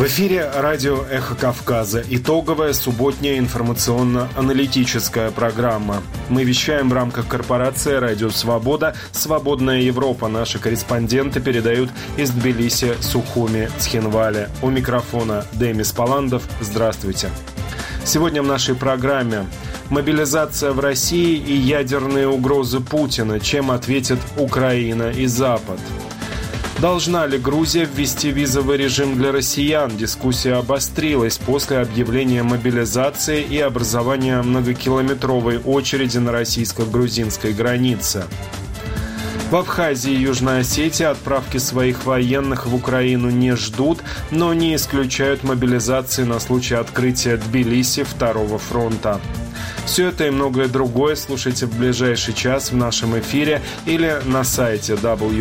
В эфире радио «Эхо Кавказа». Итоговая субботняя информационно-аналитическая программа. Мы вещаем в рамках корпорации «Радио Свобода», «Свободная Европа». Наши корреспонденты передают из Тбилиси, Сухуми, Цхинвали. У микрофона Демис Паландов. Здравствуйте. Сегодня в нашей программе мобилизация в России и ядерные угрозы Путина. Чем ответят Украина и Запад? Должна ли Грузия ввести визовый режим для россиян? Дискуссия обострилась после объявления мобилизации и образования многокилометровой очереди на российско-грузинской границе. В Абхазии и Южной Осетии отправки своих военных в Украину не ждут, но не исключают мобилизации на случай открытия Тбилиси второго фронта. Все это и многое другое слушайте в ближайший час в нашем эфире или на сайте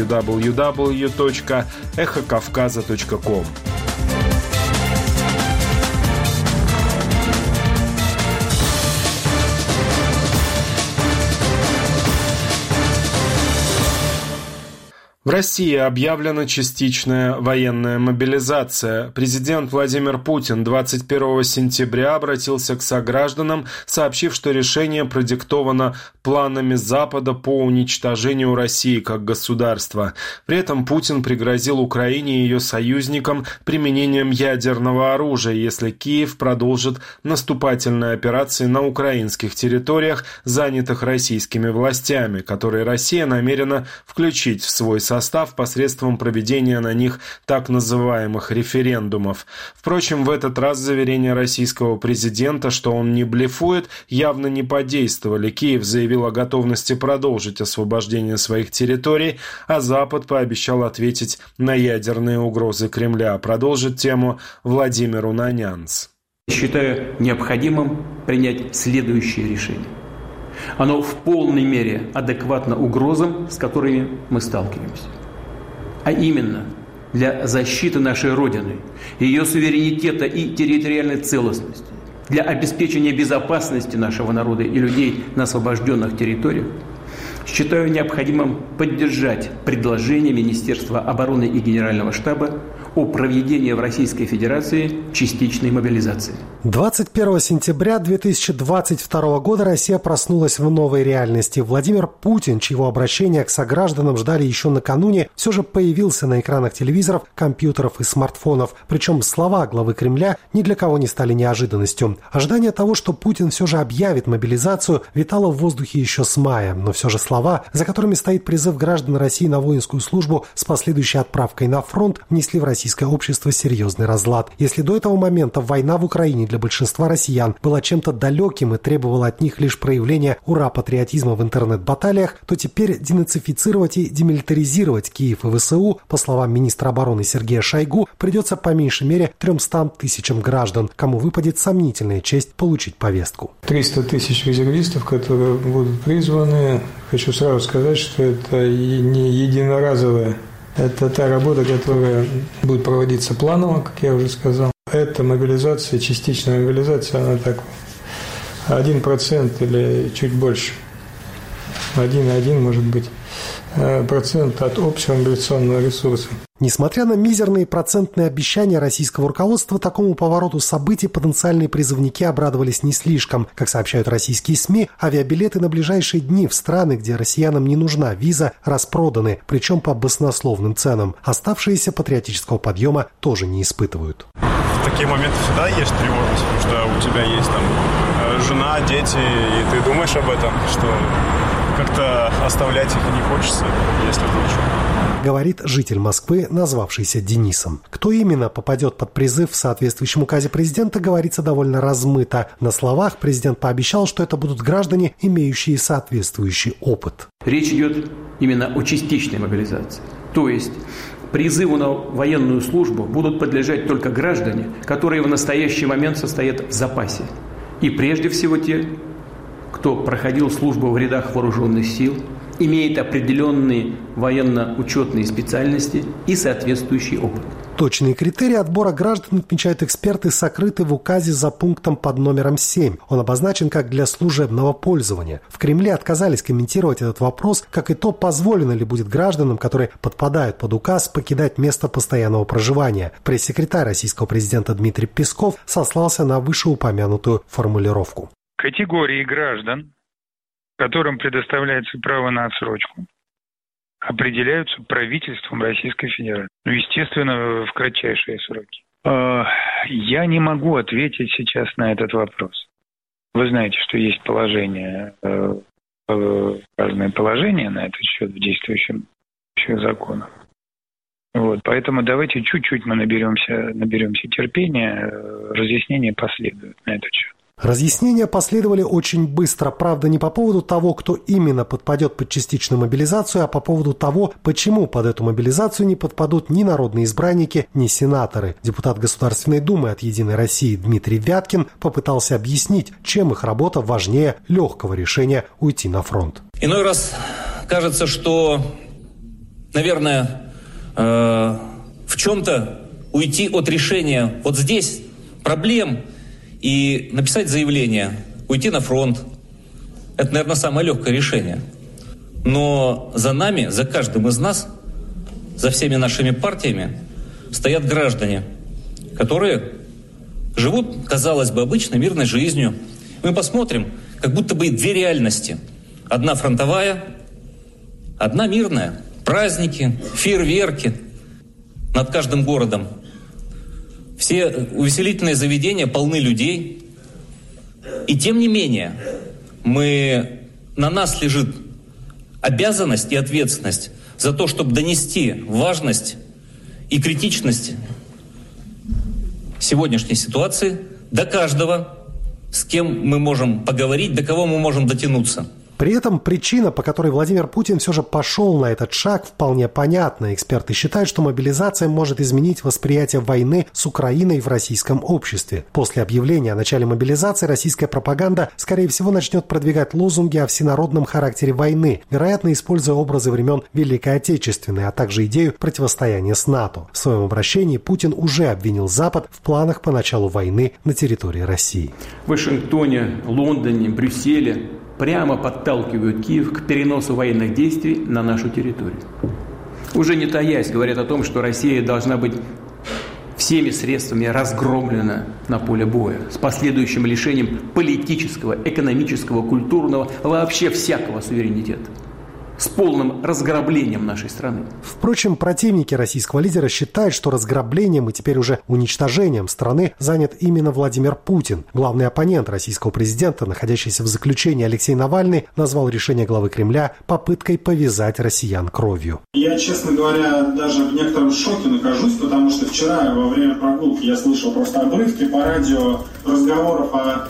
www.эхокавказа.ком. В России объявлена частичная военная мобилизация. Президент Владимир Путин 21 сентября обратился к согражданам, сообщив, что решение продиктовано планами Запада по уничтожению России как государства. При этом Путин пригрозил Украине и ее союзникам применением ядерного оружия, если Киев продолжит наступательные операции на украинских территориях, занятых российскими властями, которые Россия намерена включить в свой состав посредством проведения на них так называемых референдумов. Впрочем, в этот раз заверения российского президента, что он не блефует, явно не подействовали. Киев заявил о готовности продолжить освобождение своих территорий, а Запад пообещал ответить на ядерные угрозы Кремля. Продолжит тему Владимир Унанянц. Считаю необходимым принять следующее решение. Оно в полной мере адекватно угрозам, с которыми мы сталкиваемся. А именно, для защиты нашей Родины, ее суверенитета и территориальной целостности, для обеспечения безопасности нашего народа и людей на освобожденных территориях, считаю необходимым поддержать предложение Министерства обороны и Генерального штаба о проведении в Российской Федерации частичной мобилизации. 21 сентября 2022 года Россия проснулась в новой реальности. Владимир Путин, чьего обращения к согражданам ждали еще накануне, все же появился на экранах телевизоров, компьютеров и смартфонов. Причем слова главы Кремля ни для кого не стали неожиданностью. Ожидание того, что Путин все же объявит мобилизацию, витало в воздухе еще с мая. Но все же слова, за которыми стоит призыв граждан России на воинскую службу с последующей отправкой на фронт, внесли в российское общество серьезный разлад. Если до этого момента война в Украине для большинства россиян была чем-то далеким и требовала от них лишь проявления ура-патриотизма в интернет-баталиях, то теперь денацифицировать и демилитаризировать Киев и ВСУ, по словам министра обороны Сергея Шойгу, придется по меньшей мере 300 тысячам граждан, кому выпадет сомнительная честь получить повестку. 300 тысяч резервистов, которые будут призваны. Хочу сразу сказать, что это не единоразовая. Это та работа, которая будет проводиться планово, как я уже сказал. Эта мобилизация, частичная мобилизация, она так 1% или чуть больше. 1,1 может быть процент от общего мобилизационного ресурса. Несмотря на мизерные процентные обещания российского руководства, такому повороту событий потенциальные призывники обрадовались не слишком. Как сообщают российские СМИ, авиабилеты на ближайшие дни в страны, где россиянам не нужна виза, распроданы, причем по баснословным ценам. Оставшиеся патриотического подъема тоже не испытывают. В такие моменты всегда есть тревожность, потому что у тебя есть там жена, дети, и ты думаешь об этом, что как-то оставлять их не хочется, если вдруг. Говорит житель Москвы, назвавшийся Денисом. Кто именно попадет под призыв в соответствующем указе президента, говорится довольно размыто. На словах президент пообещал, что это будут граждане, имеющие соответствующий опыт. Речь идет именно о частичной мобилизации. То есть призыву на военную службу будут подлежать только граждане, которые в настоящий момент состоят в запасе. И прежде всего те, кто проходил службу в рядах вооруженных сил имеет определенные военно-учетные специальности и соответствующий опыт. Точные критерии отбора граждан, отмечают эксперты, сокрыты в указе за пунктом под номером 7. Он обозначен как для служебного пользования. В Кремле отказались комментировать этот вопрос, как и то, позволено ли будет гражданам, которые подпадают под указ, покидать место постоянного проживания. Пресс-секретарь российского президента Дмитрий Песков сослался на вышеупомянутую формулировку. Категории граждан, которым предоставляется право на отсрочку, определяются правительством Российской Федерации. Естественно, в кратчайшие сроки. Я не могу ответить сейчас на этот вопрос. Вы знаете, что есть положение, разные положения на этот счет в действующем законе. Поэтому давайте чуть-чуть мы наберемся терпения, разъяснения последуют на этот счет. Разъяснения последовали очень быстро, правда, не по поводу того, кто именно подпадет под частичную мобилизацию, а по поводу того, почему под эту мобилизацию не подпадут ни народные избранники, ни сенаторы. Депутат Государственной Думы от «Единой России» Дмитрий Вяткин попытался объяснить, чем их работа важнее легкого решения уйти на фронт. Иной раз кажется, что, наверное, в чем-то уйти от решения вот здесь проблем и написать заявление, уйти на фронт. Это, наверное, самое легкое решение. Но за нами, за каждым из нас, за всеми нашими партиями стоят граждане, которые живут, казалось бы, обычной мирной жизнью. Мы посмотрим, как будто бы две реальности. Одна фронтовая, одна мирная. Праздники, фейерверки над каждым городом. Все увеселительные заведения полны людей. И тем не менее, на нас лежит обязанность и ответственность за то, чтобы донести важность и критичность сегодняшней ситуации до каждого, с кем мы можем поговорить, до кого мы можем дотянуться. При этом причина, по которой Владимир Путин все же пошел на этот шаг, вполне понятна. Эксперты считают, что мобилизация может изменить восприятие войны с Украиной в российском обществе. После объявления о начале мобилизации российская пропаганда, скорее всего, начнет продвигать лозунги о всенародном характере войны, вероятно, используя образы времен Великой Отечественной, а также идею противостояния с НАТО. В своем обращении Путин уже обвинил Запад в планах по началу войны на территории России. В Вашингтоне, Лондоне, Брюсселе прямо подталкивают Киев к переносу военных действий на нашу территорию. Уже не таясь, говорят о том, что Россия должна быть всеми средствами разгромлена на поле боя, с последующим лишением политического, экономического, культурного, вообще всякого суверенитета, с полным разграблением нашей страны. Впрочем, противники российского лидера считают, что разграблением и теперь уже уничтожением страны занят именно Владимир Путин. Главный оппонент российского президента, находящийся в заключении Алексей Навальный, назвал решение главы Кремля попыткой повязать россиян кровью. Я, честно говоря, даже в некотором шоке нахожусь, потому что вчера во время прогулки я слышал просто обрывки по радио разговоров о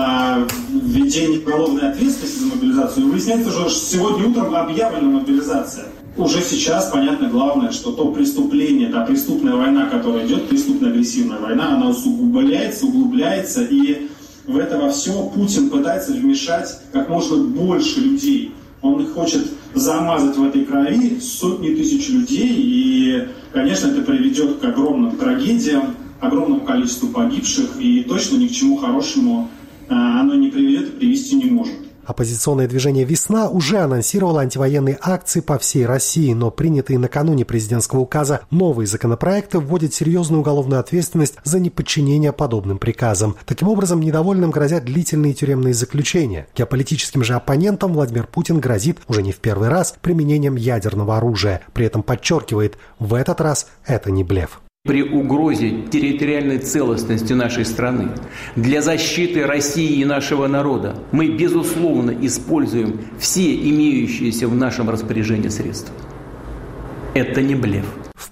введении уголовной ответственности за мобилизацию. И выясняется, что сегодня утром объявлена мобилизация. Уже сейчас понятно главное, что то преступление, та преступная война, которая идет, преступная агрессивная война, она усугубляется, углубляется, и в это во все Путин пытается вмешать как можно больше людей. Он хочет замазать в этой крови сотни тысяч людей, и, конечно, это приведет к огромным трагедиям, огромному количеству погибших, и точно ни к чему хорошему оно не приведет и привести не может. Оппозиционное движение «Весна» уже анонсировало антивоенные акции по всей России, но принятые накануне президентского указа новые законопроекты вводят серьезную уголовную ответственность за неподчинение подобным приказам. Таким образом, недовольным грозят длительные тюремные заключения. Геополитическим же оппонентам Владимир Путин грозит уже не в первый раз применением ядерного оружия. При этом подчеркивает, в этот раз это не блеф. При угрозе территориальной целостности нашей страны, для защиты России и нашего народа мы, безусловно, используем все имеющиеся в нашем распоряжении средства. Это не блеф. В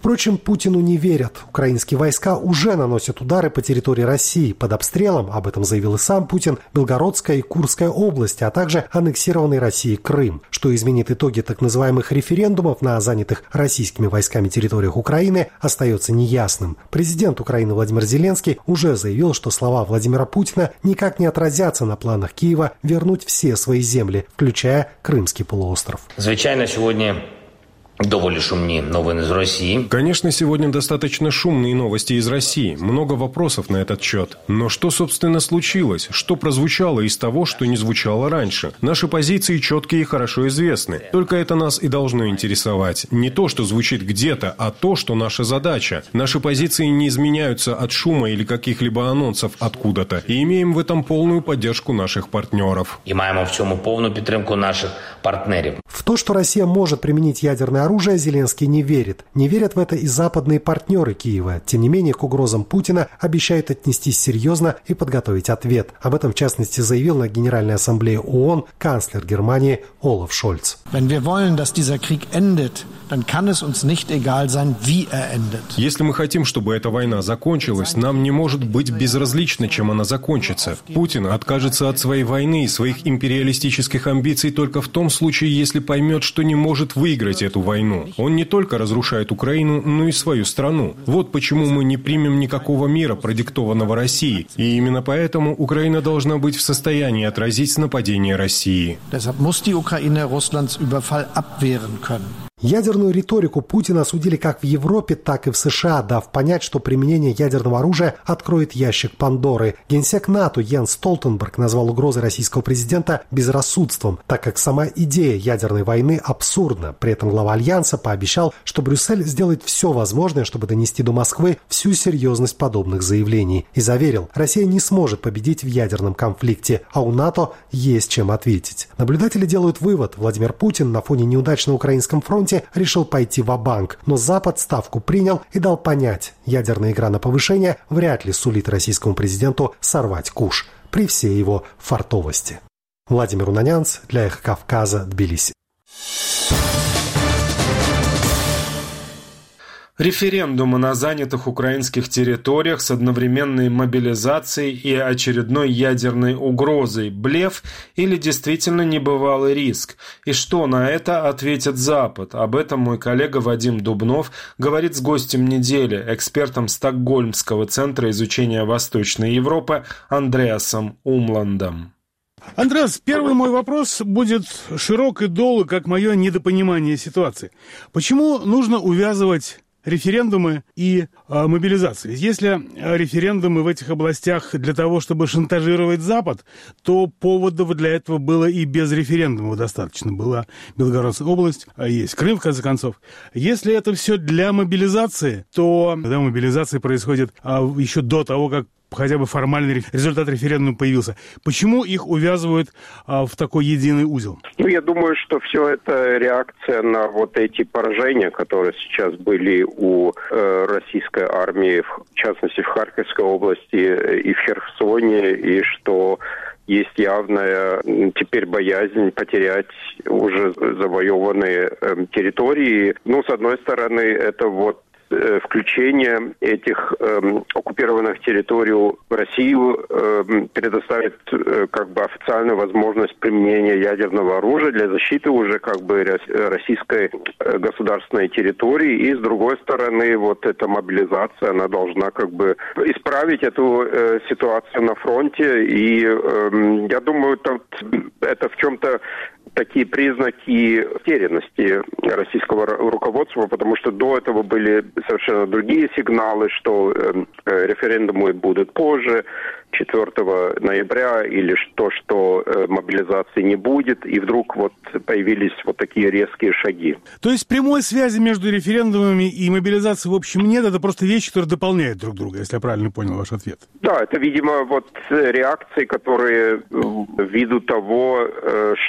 Впрочем, Путину не верят. Украинские войска уже наносят удары по территории России. Под обстрелом, об этом заявил и сам Путин, Белгородская и Курская области, а также аннексированный Россией Крым. Что изменит итоги так называемых референдумов на занятых российскими войсками территориях Украины, остается неясным. Президент Украины Владимир Зеленский уже заявил, что слова Владимира Путина никак не отразятся на планах Киева вернуть все свои земли, включая Крымский полуостров. Звичайно, сегодня довольно шумные новости из России. Конечно, сегодня достаточно шумные новости из России. Много вопросов на этот счет. Но что, собственно, случилось? Что прозвучало из того, что не звучало раньше? Наши позиции четкие и хорошо известны. Только это нас и должно интересовать. Не то, что звучит где-то, а то, что наша задача. Наши позиции не изменяются от шума или каких-либо анонсов откуда-то. И имеем в этом полную поддержку наших партнеров. И маємо в цьому полную підтримку наших партнерів. В то, что Россия может применить ядерное оружие, Зеленский не верит. Не верят в это и западные партнеры Киева. Тем не менее, к угрозам Путина обещают отнестись серьезно и подготовить ответ. Об этом, в частности, заявил на Генеральной Ассамблее ООН канцлер Германии Олаф Шольц. Если мы хотим, чтобы эта война закончилась, нам не может быть безразлично, чем она закончится. Путин откажется от своей войны и своих империалистических амбиций только в том случае, если поймет, что не может выиграть эту войну. Он не только разрушает Украину, но и свою страну. Вот почему мы не примем никакого мира, продиктованного Россией. И именно поэтому Украина должна быть в состоянии отразить нападение России. Ядерную риторику Путина осудили как в Европе, так и в США, дав понять, что применение ядерного оружия откроет ящик Пандоры. Генсек НАТО Йенс Столтенберг назвал угрозы российского президента безрассудством, так как сама идея ядерной войны абсурдна. При этом глава Альянса пообещал, что Брюссель сделает все возможное, чтобы донести до Москвы всю серьезность подобных заявлений. И заверил, Россия не сможет победить в ядерном конфликте, а у НАТО есть чем ответить. Наблюдатели делают вывод, Владимир Путин на фоне неудач на украинском фронте решил пойти ва-банк, но Запад ставку принял и дал понять, ядерная игра на повышение вряд ли сулит российскому президенту сорвать куш при всей его фартовости. Владимир Унанянц для «Эхо Кавказа», Тбилиси. Референдумы на занятых украинских территориях с одновременной мобилизацией и очередной ядерной угрозой – блеф или действительно небывалый риск? И что на это ответит Запад? Об этом мой коллега Вадим Дубнов говорит с гостем недели, экспертом Стокгольмского центра изучения Восточной Европы Андреасом Умландом. Андреас, первый мой вопрос будет широк и долг, как мое недопонимание ситуации. Почему нужно увязывать референдумы и мобилизации? Если референдумы в этих областях для того, чтобы шантажировать Запад, то поводов для этого было и без референдумов достаточно. Была Белгородская область, есть Крым, в конце концов. Если это все для мобилизации, то когда мобилизация происходит еще до того, как хотя бы формальный результат референдума появился. Почему их увязывают в такой единый узел? Я думаю, что все это реакция на вот эти поражения, которые сейчас были у российской армии, в частности в Харьковской области и в Херсоне, и что есть явная теперь боязнь потерять уже завоеванные территории. С одной стороны, это вот включение этих оккупированных территорий в Россию предоставит официальную возможность применения ядерного оружия для защиты уже российской государственной территории. И с другой стороны, вот эта мобилизация, она должна исправить эту ситуацию на фронте. И я думаю, это в чем-то такие признаки потерянности российского руководства, потому что до этого были совершенно другие сигналы, что референдумы будут позже, 4 ноября, или что мобилизации не будет, и вдруг появились такие резкие шаги. То есть прямой связи между референдумами и мобилизацией в общем нет, это просто вещи, которые дополняют друг друга, если я правильно понял ваш ответ. Да, это, видимо, реакции, которые ввиду того, что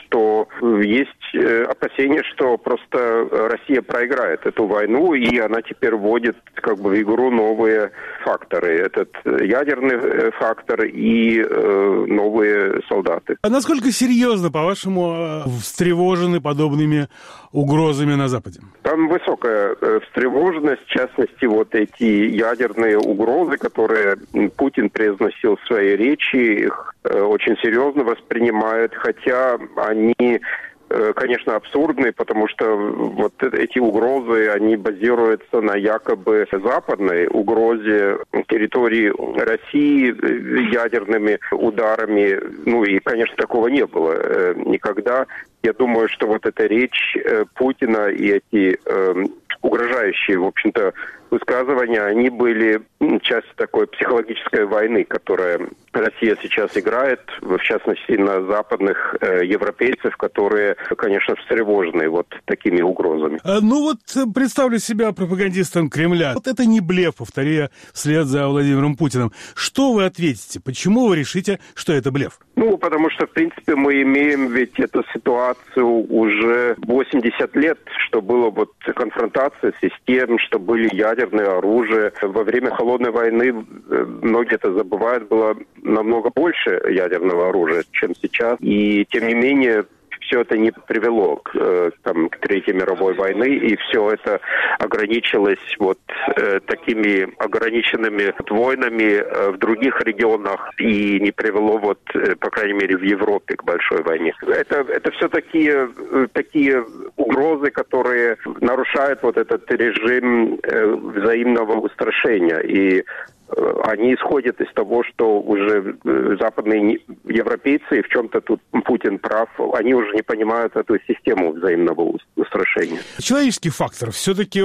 но есть опасения, что просто Россия проиграет эту войну, и она теперь вводит как бы в игру новые факторы. Этот ядерный фактор и новые солдаты. А насколько серьезно, по-вашему, встревожены подобными угрозами на Западе? Там высокая встревоженность, в частности, вот эти ядерные угрозы, которые Путин произносил в своей речи, их очень серьезно воспринимают, хотя они, конечно, абсурдные, потому что вот эти угрозы, они базируются на якобы западной угрозе территории России ядерными ударами. Ну и, конечно, такого не было никогда. Я думаю, что вот эта речь Путина и эти угрожающие, в общем-то, высказывания, они были частью такой психологической войны, которая Россия сейчас играет, в частности, на западных европейцев, которые, конечно, встревожены вот такими угрозами. Ну вот представлю себя пропагандистом Кремля. Вот это не блеф, повторяю вслед за Владимиром Путиным. Что вы ответите? Почему вы решите, что это блеф? Ну, потому что, в принципе, мы имеем ведь эту ситуацию уже 80 лет, что было вот конфронтация с тем, что были ядерные оружия. Во время Холодной войны, многие это забывают, было намного больше ядерного оружия, чем сейчас. И, тем не менее, все это не привело к Третьей мировой войны, и все это ограничилось вот такими ограниченными войнами в других регионах и не привело вот, по крайней мере, в Европе к большой войне. Это все такие угрозы, которые нарушают вот этот режим взаимного устрашения. И они исходят из того, что уже западные европейцы, и в чем-то тут Путин прав, они уже не понимают эту систему взаимного устрашения. Человеческий фактор. Все-таки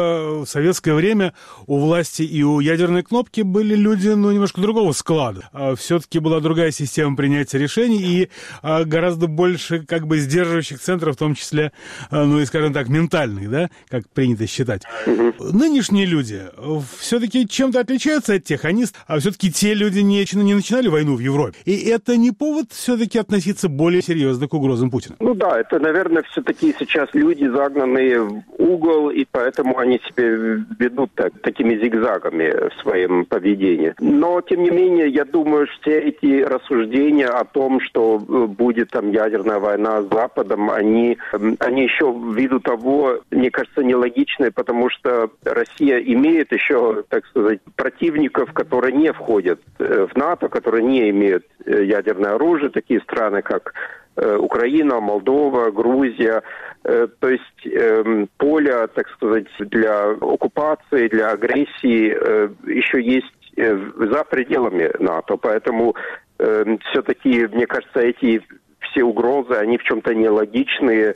в советское время у власти и у ядерной кнопки были люди, немножко другого склада. Все-таки была другая система принятия решений и гораздо больше сдерживающих центров, в том числе, скажем так, ментальных, да, как принято считать. Нынешние люди все-таки чем-то отличаются от тех, а все-таки те люди не начинали войну в Европе. И это не повод все-таки относиться более серьезно к угрозам Путина. Ну да, это, наверное, все-таки сейчас люди загнанные в угол, и поэтому они себя ведут такими зигзагами в своем поведении. Но, тем не менее, я думаю, что все эти рассуждения о том, что будет там ядерная война с Западом, они еще ввиду того, мне кажется, нелогичны, потому что Россия имеет еще, так сказать, противников, которые не входят в НАТО, которые не имеют ядерное оружие, такие страны, как Украина, Молдова, Грузия. То есть поле, так сказать, для оккупации, для агрессии еще есть за пределами НАТО. Поэтому все-таки, мне кажется, эти все угрозы, они в чем-то нелогичные.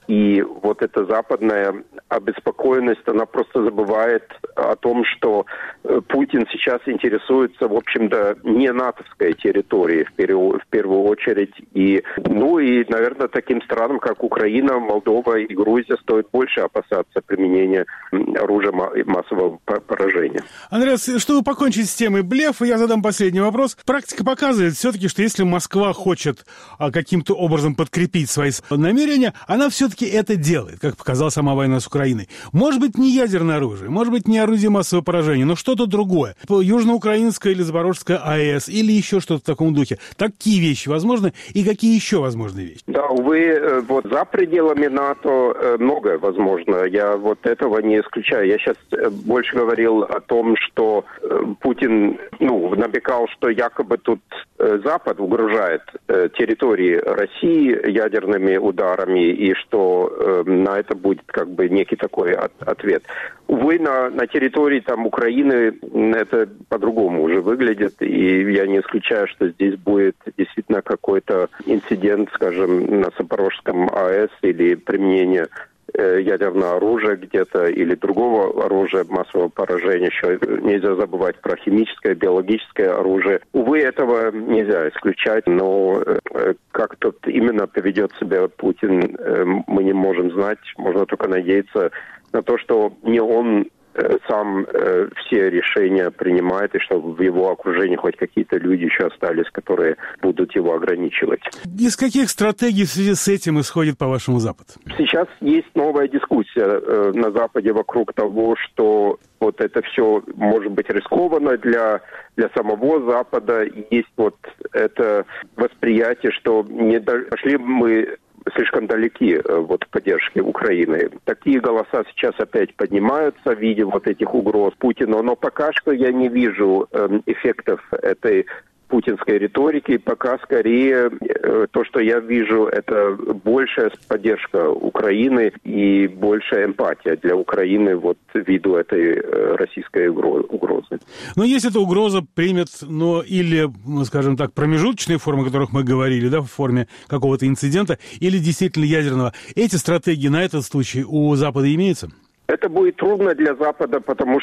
И вот эта западная обеспокоенность, она просто забывает о том, что Путин сейчас интересуется, в общем-то, не натовской территорией в первую очередь. И, наверное, таким странам, как Украина, Молдова и Грузия, стоит больше опасаться применения оружия массового поражения. Андреас, чтобы покончить с темой блефа, я задам последний вопрос. Практика показывает все-таки, что если Москва хочет каким-то образом подкрепить свои намерения, она все-таки это делает, как показала сама война с Украиной. Может быть, не ядерное оружие, может быть, не орудие массового поражения, но что-то другое. Южноукраинская или Запорожская АЭС, или еще что-то в таком духе. Такие вещи возможны, и какие еще возможны вещи? Да, увы, вот за пределами НАТО многое возможно. Я вот этого не исключаю. Я сейчас больше говорил о том, что Путин, намекал, что якобы тут Запад угрожает территории России ядерными ударами, и что на это будет некий такой ответ. Увы, на территории Украины это по-другому уже выглядит, и я не исключаю, что здесь будет действительно какой-то инцидент, скажем, на Запорожском АЭС или применение ядерного оружия где-то или другого оружия массового поражения. Еще нельзя забывать про химическое, биологическое оружие. Увы, этого нельзя исключать, но как тут именно поведет себя Путин, мы не можем знать. Можно только надеяться на то, что не он сам все решения принимает, и чтобы в его окружении хоть какие-то люди еще остались, которые будут его ограничивать. Из каких стратегий в связи с этим исходит, по-вашему, Запад? Сейчас есть новая дискуссия на Западе вокруг того, что вот это все может быть рискованно для самого Запада. Есть вот это восприятие, что не дошли мы слишком далеки вот в поддержке Украины. Такие голоса сейчас опять поднимаются в виде вот этих угроз Путину, но пока что я не вижу эффектов этой путинской риторики. Пока скорее то, что я вижу, это большая поддержка Украины и большая эмпатия для Украины вот ввиду этой российской угрозы. Но если эта угроза примет, или, скажем так, промежуточные формы, о которых мы говорили, да, в форме какого-то инцидента, или действительно ядерного, эти стратегии на этот случай у Запада имеются? Это будет трудно для Запада, потому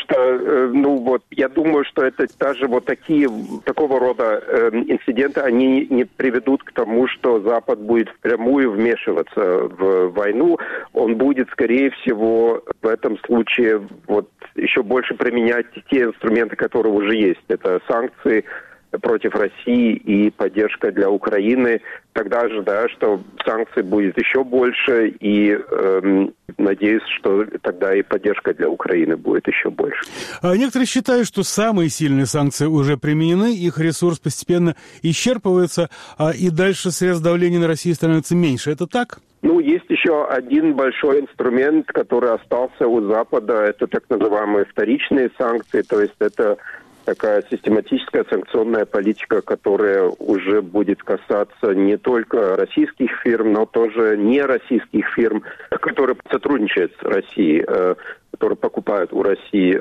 что, я думаю, что это даже вот такого рода инциденты, они не приведут к тому, что Запад будет впрямую вмешиваться в войну. Он будет, скорее всего, в этом случае вот еще больше применять те инструменты, которые уже есть. Это санкции против России и поддержка для Украины. Тогда ожидаю, что санкций будет еще больше, и надеюсь, что тогда и поддержка для Украины будет еще больше. Некоторые считают, что самые сильные санкции уже применены, их ресурс постепенно исчерпывается, и дальше средств давления на Россию становится меньше. Это так? Есть еще один большой инструмент, который остался у Запада. Это так называемые вторичные санкции, то есть это такая систематическая санкционная политика, которая уже будет касаться не только российских фирм, но тоже нероссийских фирм, которые сотрудничают с Россией, которые покупают у России,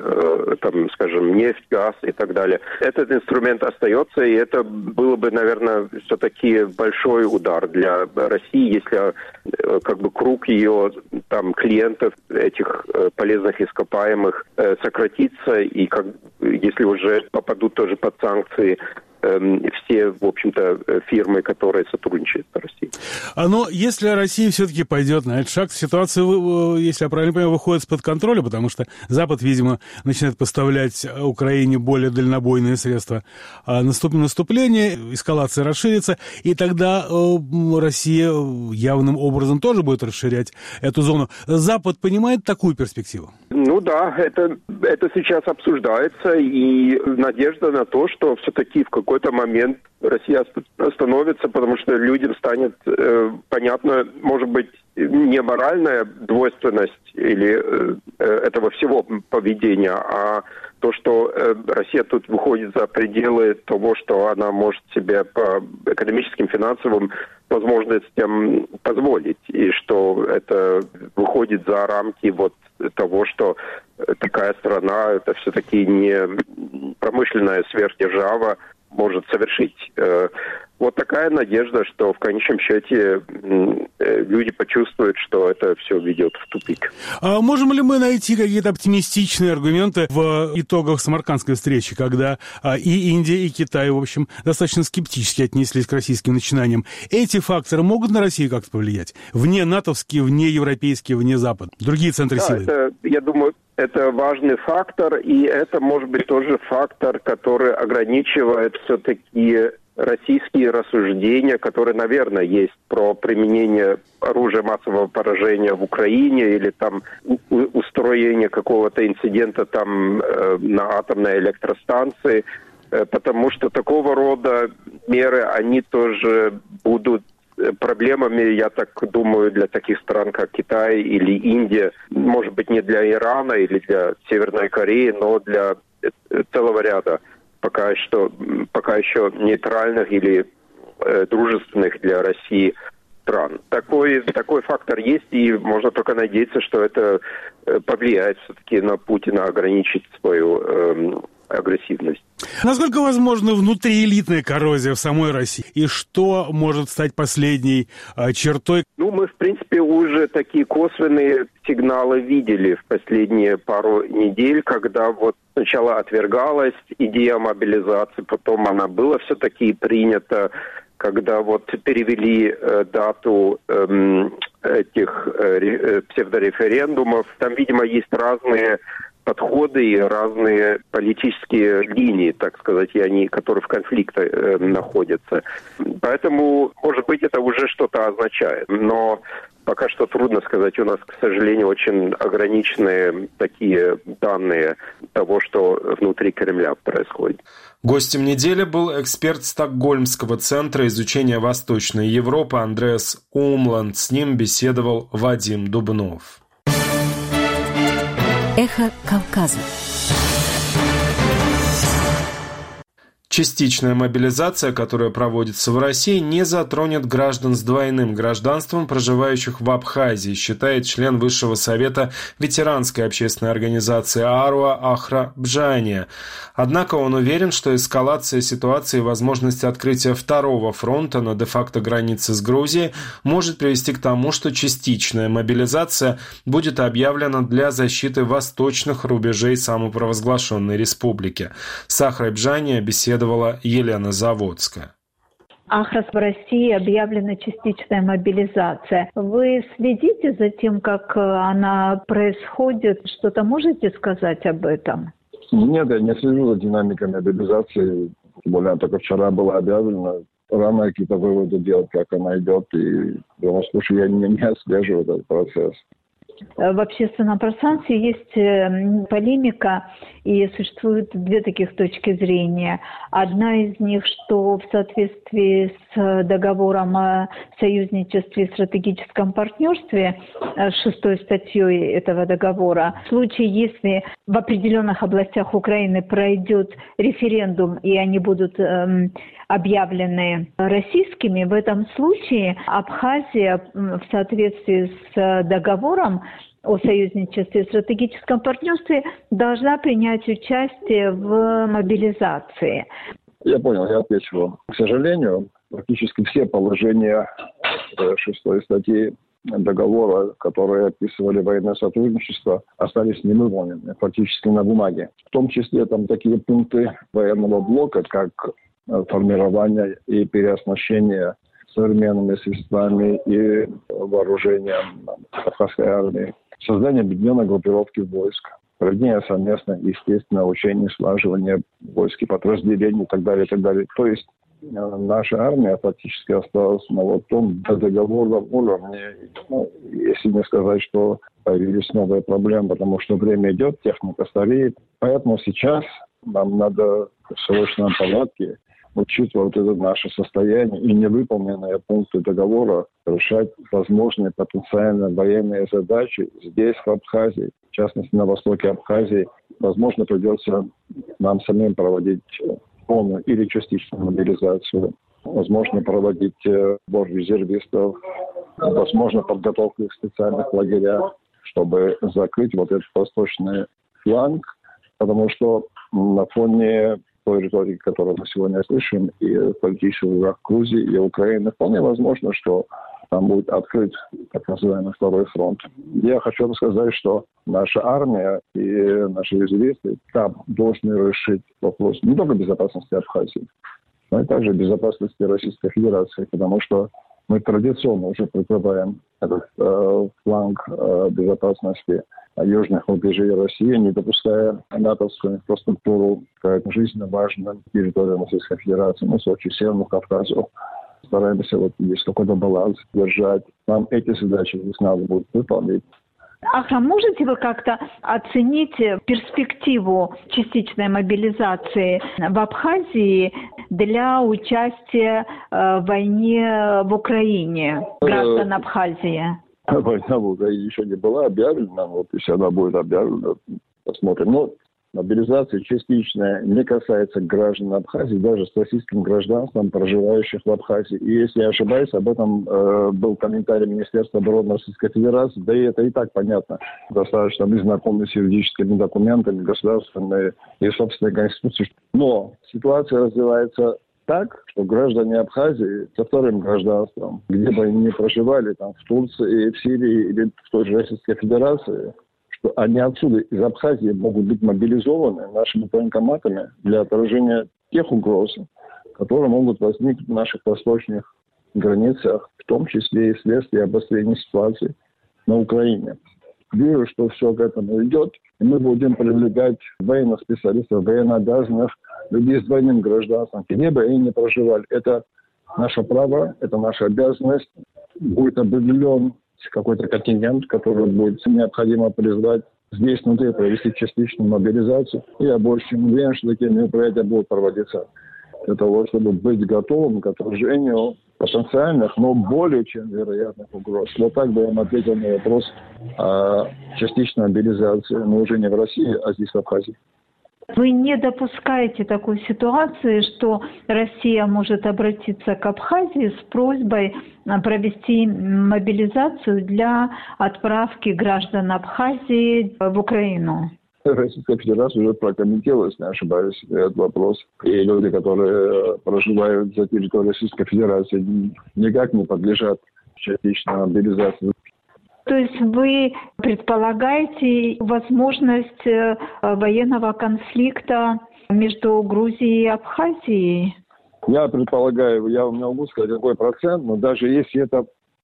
нефть, газ и так далее. Этот инструмент остается, и это было бы, наверное, все-таки большой удар для России, если круг ее клиентов, этих полезных ископаемых, сократится, и если уже попадут тоже под санкции все, в общем-то, фирмы, которые сотрудничают с Россией. Но если Россия все-таки пойдет на этот шаг, ситуация, если я правильно понимаю, выходит из-под контроля, потому что Запад, видимо, начинает поставлять Украине более дальнобойные средства. Наступит наступление, эскалация расширится, и тогда Россия явным образом тоже будет расширять эту зону. Запад понимает такую перспективу? Это сейчас обсуждается, и надежда на то, что все-таки в какой-то момент Россия остановится, потому что людям станет понятно, может быть, не моральная двойственность или этого всего поведения, а то, что Россия тут выходит за пределы того, что она может себе по экономическим, финансовым возможностям позволить, и что это выходит за рамки того, что такая страна, это все-таки не промышленная сверхдержава, может совершить. Вот такая надежда, что в конечном счете люди почувствуют, что это все ведет в тупик. А можем ли мы найти какие-то оптимистичные аргументы в итогах Самаркандской встречи, когда и Индия, и Китай, в общем, достаточно скептически отнеслись к российским начинаниям? Эти факторы могут на Россию как-то повлиять? Вне натовские, вне европейские, вне Запада? Другие центры силы? Я думаю, это важный фактор, и это может быть тоже фактор, который ограничивает все-таки российские рассуждения, которые, наверное, есть про применение оружия массового поражения в Украине или устроение какого-то инцидента на атомной электростанции, потому что такого рода меры, они тоже будут проблемами, я так думаю, для таких стран, как Китай или Индия, может быть, не для Ирана или для Северной Кореи, но для целого ряда пока еще нейтральных или дружественных для России стран. Такой фактор есть, и можно только надеяться, что это повлияет все-таки на Путина ограничить свою агрессивность. Насколько возможна внутриэлитная коррозия в самой России? И что может стать последней чертой? Мы, в принципе, уже такие косвенные сигналы видели в последние пару недель, когда сначала отвергалась идея мобилизации, потом она была все-таки принята, когда перевели дату этих псевдореферендумов. Там, видимо, есть разные подходы и разные политические линии, так сказать, которые в конфликте находятся. Поэтому, может быть, это уже что-то означает. Но пока что трудно сказать. У нас, к сожалению, очень ограниченные такие данные того, что внутри Кремля происходит. Гостем недели был эксперт Стокгольмского центра изучения Восточной Европы Андреас Умланд. С ним беседовал Вадим Дубнов. Эхо Кавказа. Частичная мобилизация, которая проводится в России, не затронет граждан с двойным гражданством, проживающих в Абхазии, считает член Высшего совета ветеранской общественной организации АРУА Ахра Бжания. Однако он уверен, что эскалация ситуации и возможность открытия второго фронта на де-факто границе с Грузией может привести к тому, что частичная мобилизация будет объявлена для защиты восточных рубежей самопровозглашенной республики. С Ахрой Бжания беседовала Елена Заводская. Ахрас, в России объявлена частичная мобилизация. Вы следите за тем, как она происходит? Что-то можете сказать об этом? Нет, я не слежу за динамикой мобилизации. Тем более, только вчера была объявлена. Рано какие-то выводы делать, как она идет. И в любом случае я не отслеживаю этот процесс. В общественном пространстве есть полемика, и существует две таких точки зрения. Одна из них, что в соответствии с договором о союзничестве и стратегическом партнерстве, 6 статьей этого договора, в случае, если в определенных областях Украины пройдет референдум, и они будут объявлены российскими, в этом случае Абхазия в соответствии с договором о союзничестве и стратегическом партнерстве должна принять участие в мобилизации. Я понял, я отвечу вам. К сожалению, практически все положения 6 статьи договора, которые описывали военное сотрудничество, остались невыполнены фактически на бумаге. В том числе там такие пункты военного блока, как формирование и переоснащение современными средствами и вооружением Абхазской армии, создание объединенной группировки войск, проведение совместно, естественно, учений, слаживания войск и подразделений и так далее, и так далее. То есть наша армия фактически осталась на вот том договорном уровне, если не сказать, что появились новые проблемы, потому что время идет, техника стареет. Поэтому сейчас нам надо в срочном порядке, учитывая вот это наше состояние и невыполненные пункты договора, решать возможные потенциально военные задачи здесь, в Абхазии, в частности, на востоке Абхазии. Возможно, придется нам самим проводить полную или частичную мобилизацию. Возможно, проводить сбор резервистов. Возможно, подготовку их в специальных лагерях, чтобы закрыть вот этот восточный фланг. Потому что на фоне той риторики, которую мы сегодня слышим, и политических враг Грузии, и Украины, вполне возможно, что там будет открыт так называемый второй фронт. Я хочу сказать, что наша армия и наши резервисты там должны решить вопрос не только безопасности Абхазии, но и также безопасности Российской Федерации, потому что мы традиционно уже прикрываем этот фланг безопасности южных рубежей России, не допуская натовскую инфраструктуру к жизненно важным территориям Российской Федерации, Сочи, Северному Кавказу. Стараемся вот здесь какой-то баланс держать. Нам эти задачи здесь надо будет выполнить. Ахра, можете вы как-то оценить перспективу частичной мобилизации в Абхазии для участия в войне в Украине граждан Абхазии? Война в Украине еще не была объявлена, вот если она будет объявлена, посмотрим. Но мобилизация частичная не касается граждан Абхазии, даже с российским гражданством, проживающих в Абхазии. И если я ошибаюсь, об этом был комментарий Министерства обороны Российской Федерации, да и это и так понятно. Достаточно быть знакомы с юридическими документами, государственной и собственной конституцией. Но ситуация развивается так, что граждане Абхазии со вторым гражданством, где бы они ни проживали, там, в Турции, в Сирии или в той же Российской Федерации, что они отсюда, из Абхазии, могут быть мобилизованы нашими военкоматами для отражения тех угроз, которые могут возникнуть в наших восточных границах, в том числе и вследствие обострения ситуации на Украине. верю, что все к этому идет. И мы будем привлекать военных специалистов, военнообязанных, людей с двойным гражданством, где бы они ни проживали. Это наше право, это наша обязанность. Будет определен какой-то контингент, который будет необходимо призвать здесь внутри, провести частичную мобилизацию. И я больше чем уверен, что такие мероприятия будут проводиться для того, чтобы быть готовым к отражению потенциальных, но более чем вероятных угроз. Вот так бы я вам ответил на вопрос о частичной мобилизации, но уже не в России, а здесь в Абхазии. Вы не допускаете такой ситуации, что Россия может обратиться к Абхазии с просьбой провести мобилизацию для отправки граждан Абхазии в Украину? Российская Федерация уже прокомментировала, если не ошибаюсь, этот вопрос. И люди, которые проживают за территорией Российской Федерации, никак не подлежат частичной мобилизации. То есть вы предполагаете возможность военного конфликта между Грузией и Абхазией? Я предполагаю, я не могу сказать какой процент, но даже если это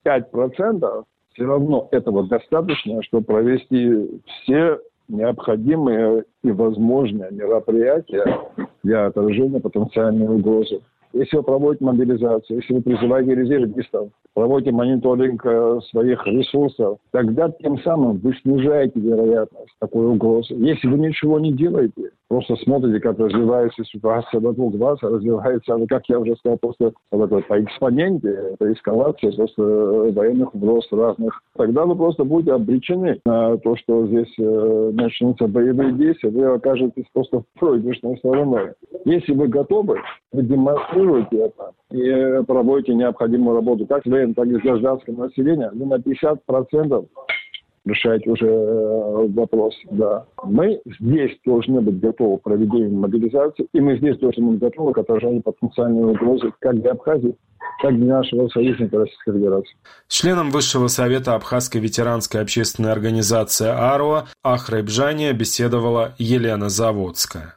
5%, все равно этого достаточно, чтобы провести все необходимые и возможные мероприятия для отражения потенциальной угрозы. Если вы проводите мобилизацию, если вы призываете резервистов, проводите мониторинг своих ресурсов, тогда тем самым вы снижаете вероятность такой угрозы. Если вы ничего не делаете, просто смотрите, как развивается ситуация вокруг вас, развивается, как я уже сказал, просто по экспоненте, это эскалация просто военных угроз разных, тогда вы просто будете обречены на то, что здесь начнутся боевые действия, вы окажетесь просто проигрышной стороной. Если вы готовы, вы демонстрируете это и проводите необходимую работу как с военным, так и с гражданским населением, вы на 50% решаете уже вопрос. Да. Мы здесь должны быть готовы к проведению мобилизации, и мы здесь должны быть готовы к отражению потенциальной угрозы как для Абхазии, так для нашего союзника Российской Федерации. С членом Высшего совета Абхазской ветеранской общественной организации АРО Ахрайбжания беседовала Елена Заводская.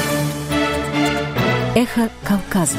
Эхо Кавказа.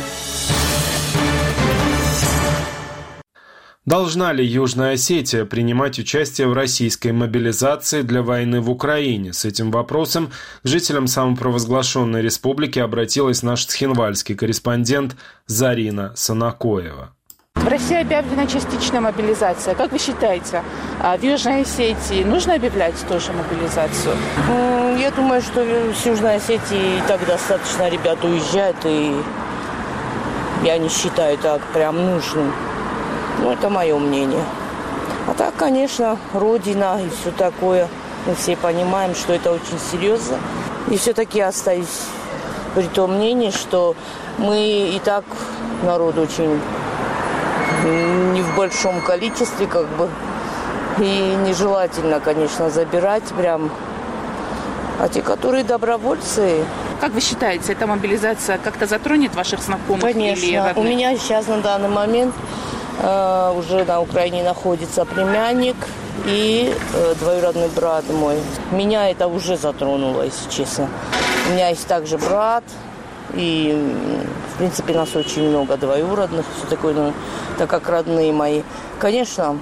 Должна ли Южная Осетия принимать участие в российской мобилизации для войны в Украине? С этим вопросом к жителям самопровозглашенной республики обратилась наш цхинвальский корреспондент Зарина Санакоева. В России объявлена частичная мобилизация. Как вы считаете, в Южной Осетии нужно объявлять тоже мобилизацию? Я думаю, что с Южной Осетии и так достаточно ребят уезжают, и я не считаю так прям нужным. Ну, это мое мнение. А так, конечно, Родина и все такое. Мы все понимаем, что это очень серьезно. И все-таки остаюсь при том мнении, что мы и так народ очень не в большом количестве, как бы. И нежелательно, конечно, забирать прям. А те, которые добровольцы... Как вы считаете, эта мобилизация как-то затронет ваших знакомых? Конечно. Или родных? У меня сейчас на данный момент уже на Украине находится племянник и двоюродный брат мой. Меня это уже затронуло, если честно. У меня есть также брат, и, в принципе, нас очень много двоюродных, все такое, ну, так как родные мои. Конечно,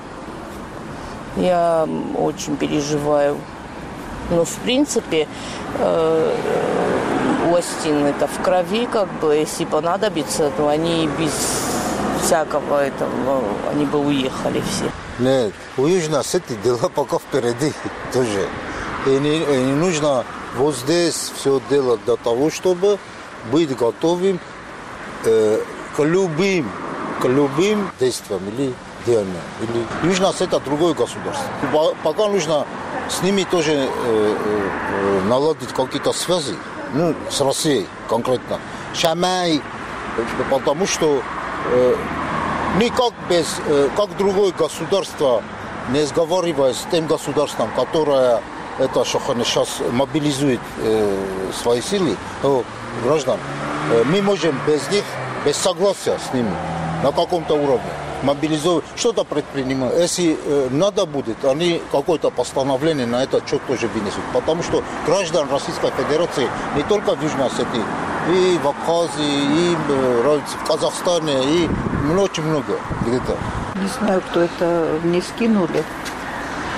я очень переживаю. Но, в принципе, Остин это в крови, как бы, если понадобится, то они без всякого этого, они бы уехали все. Нет, у Южной Осетии дела пока впереди тоже. И не нужно вот здесь все делать для того, чтобы быть готовым к любым действиям или деяниям. Южная Осетия другое государство. Пока нужно с ними тоже наладить какие-то связи. Ну, с Россией конкретно. Шамай, потому что никак как другое государство, не сговариваясь с тем государством, которое это сейчас мобилизует свои силы, граждан, мы можем без них, без согласия с ними, на каком-то уровне мобилизовать, что-то предпринимать. Если надо будет, они какое-то постановление на этот счет тоже вынесут. Потому что граждан Российской Федерации не только в Южной Осетии, и в Абхазии, и в Казахстане, и очень много где-то. Не знаю, кто это мне скинули.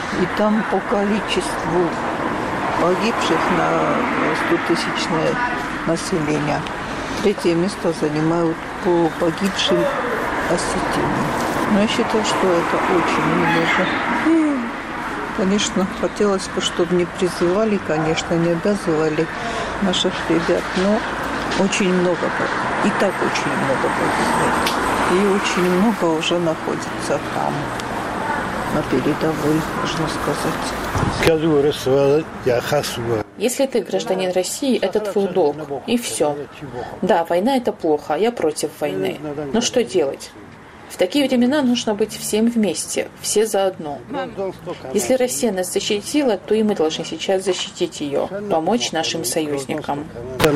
И там по количеству погибших на 100-тысячное население третье место занимают по погибшим осетинам. Но я считаю, что это очень много. И, конечно, хотелось бы, чтобы не призывали, конечно, не обязывали наших ребят, но очень много погибло. И так очень много погибло. И очень много уже находится там, на передовой, можно сказать. Если ты гражданин России, это твой долг. И все. Да, война – это плохо, а я против войны. Но что делать? В такие времена нужно быть всем вместе, все заодно. Если Россия нас защитила, то и мы должны сейчас защитить ее, помочь нашим союзникам.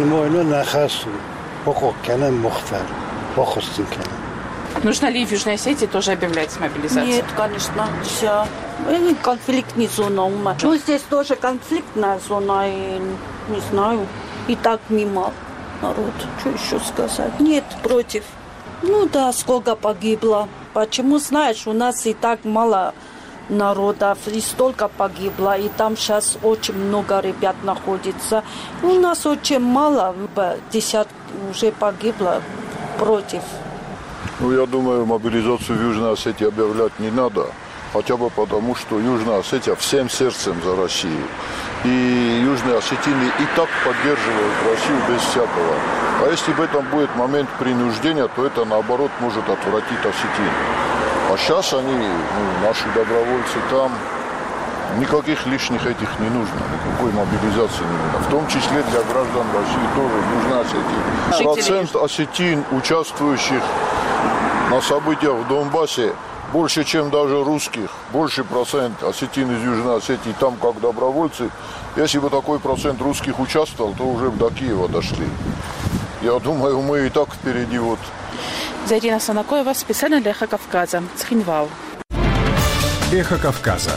Нужно ли в Южной Осетии тоже объявлять мобилизацию? Нет, конечно, все. Конфликт не зона. Ну, здесь тоже конфликтная зона, и не знаю. И так мимо народ. Что еще сказать? Нет, против. Ну да, сколько погибло. Почему, знаешь, у нас и так мало народов, и столько погибло, и там сейчас очень много ребят находится. У нас очень мало, 50 уже погибло против. Ну, я думаю, мобилизацию в Южной Осетии объявлять не надо. Хотя бы потому, что Южная Осетия всем сердцем за Россию. И южные осетины и так поддерживают Россию без всякого. А если в этом будет момент принуждения, то это, наоборот, может отвратить осетин. А сейчас они, наши добровольцы там, никаких лишних этих не нужно, никакой мобилизации не нужно. В том числе для граждан России тоже нужна Осетия. Процент осетин, участвующих на событиях в Донбассе, больше, чем даже русских. Больше процент осетин из Южной Осетии там как добровольцы. Если бы такой процент русских участвовал, то уже бы до Киева дошли. Я думаю, мы и так впереди вот. Зарина Санакоева, специально для «Эхо Кавказа», Цхинвал. «Эхо Кавказа».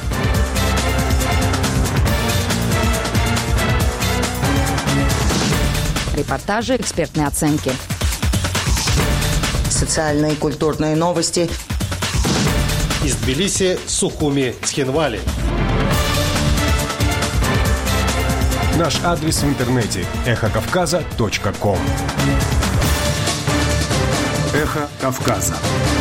Репортажи, экспертные оценки. Социальные и культурные новости. Из Тбилиси, Сухуми, Цхинвали. Наш адрес в интернете – эхокавказа.ком. Эхо Кавказа.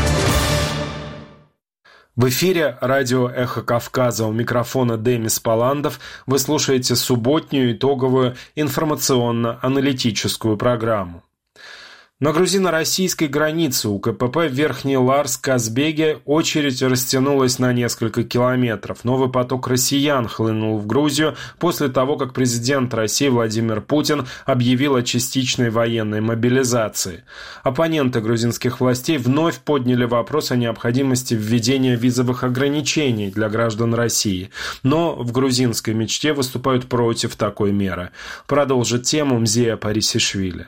В эфире радио «Эхо Кавказа», у микрофона Демис Паландов. Вы слушаете субботнюю итоговую информационно-аналитическую программу. На грузино-российской границе у КПП Верхний Ларс-Казбеге очередь растянулась на несколько километров. Новый поток россиян хлынул в Грузию после того, как президент России Владимир Путин объявил о частичной военной мобилизации. Оппоненты грузинских властей вновь подняли вопрос о необходимости введения визовых ограничений для граждан России. Но в грузинской мечте выступают против такой меры. Продолжит тему Мзея Парисишвили.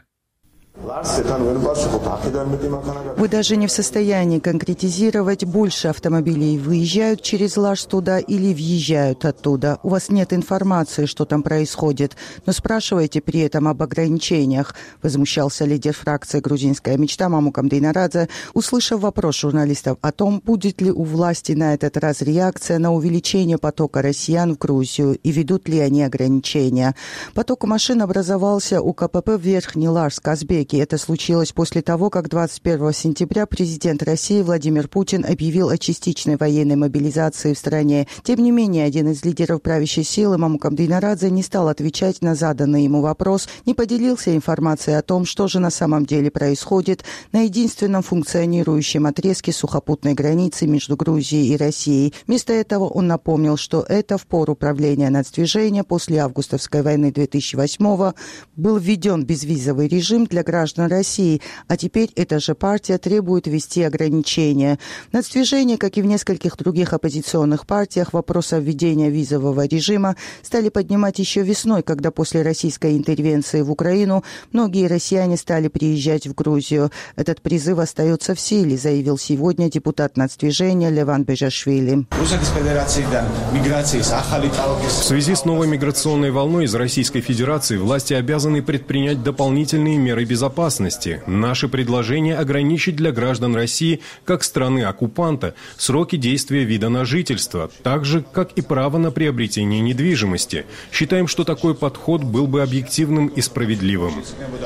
Вы даже не в состоянии конкретизировать, больше автомобилей выезжают через Ларс туда или въезжают оттуда. У вас нет информации, что там происходит, но спрашиваете при этом об ограничениях, возмущался лидер фракции «Грузинская мечта» Мамукам Дейнарадзе, услышав вопрос журналистов о том, будет ли у власти на этот раз реакция на увеличение потока россиян в Грузию и ведут ли они ограничения. Поток машин образовался у КПП в Верхний Ларс-Казбеге. Это случилось после того, как 21 сентября президент России Владимир Путин объявил о частичной военной мобилизации в стране. Тем не менее, один из лидеров правящей силы Мамукам Дейнарадзе не стал отвечать на заданный ему вопрос, не поделился информацией о том, что же на самом деле происходит на единственном функционирующем отрезке сухопутной границы между Грузией и Россией. Вместо этого он напомнил, что это в пору правления нацдвижения после августовской войны 2008-го был введен безвизовый режим для граждан России, а теперь эта же партия требует ввести ограничения. В нацдвижении, как и в нескольких других оппозиционных партиях, вопрос о введении визового режима стали поднимать еще весной, когда после российской интервенции в Украину многие россияне стали приезжать в Грузию. Этот призыв остается в силе, заявил сегодня депутат нацдвижения Леван Бежашвили. В связи с новой миграционной волной из Российской Федерации власти обязаны предпринять дополнительные меры безопасности безопасности. Наше предложение ограничить для граждан России, как страны-оккупанта, сроки действия вида на жительство, так же, как и право на приобретение недвижимости. Считаем, что такой подход был бы объективным и справедливым.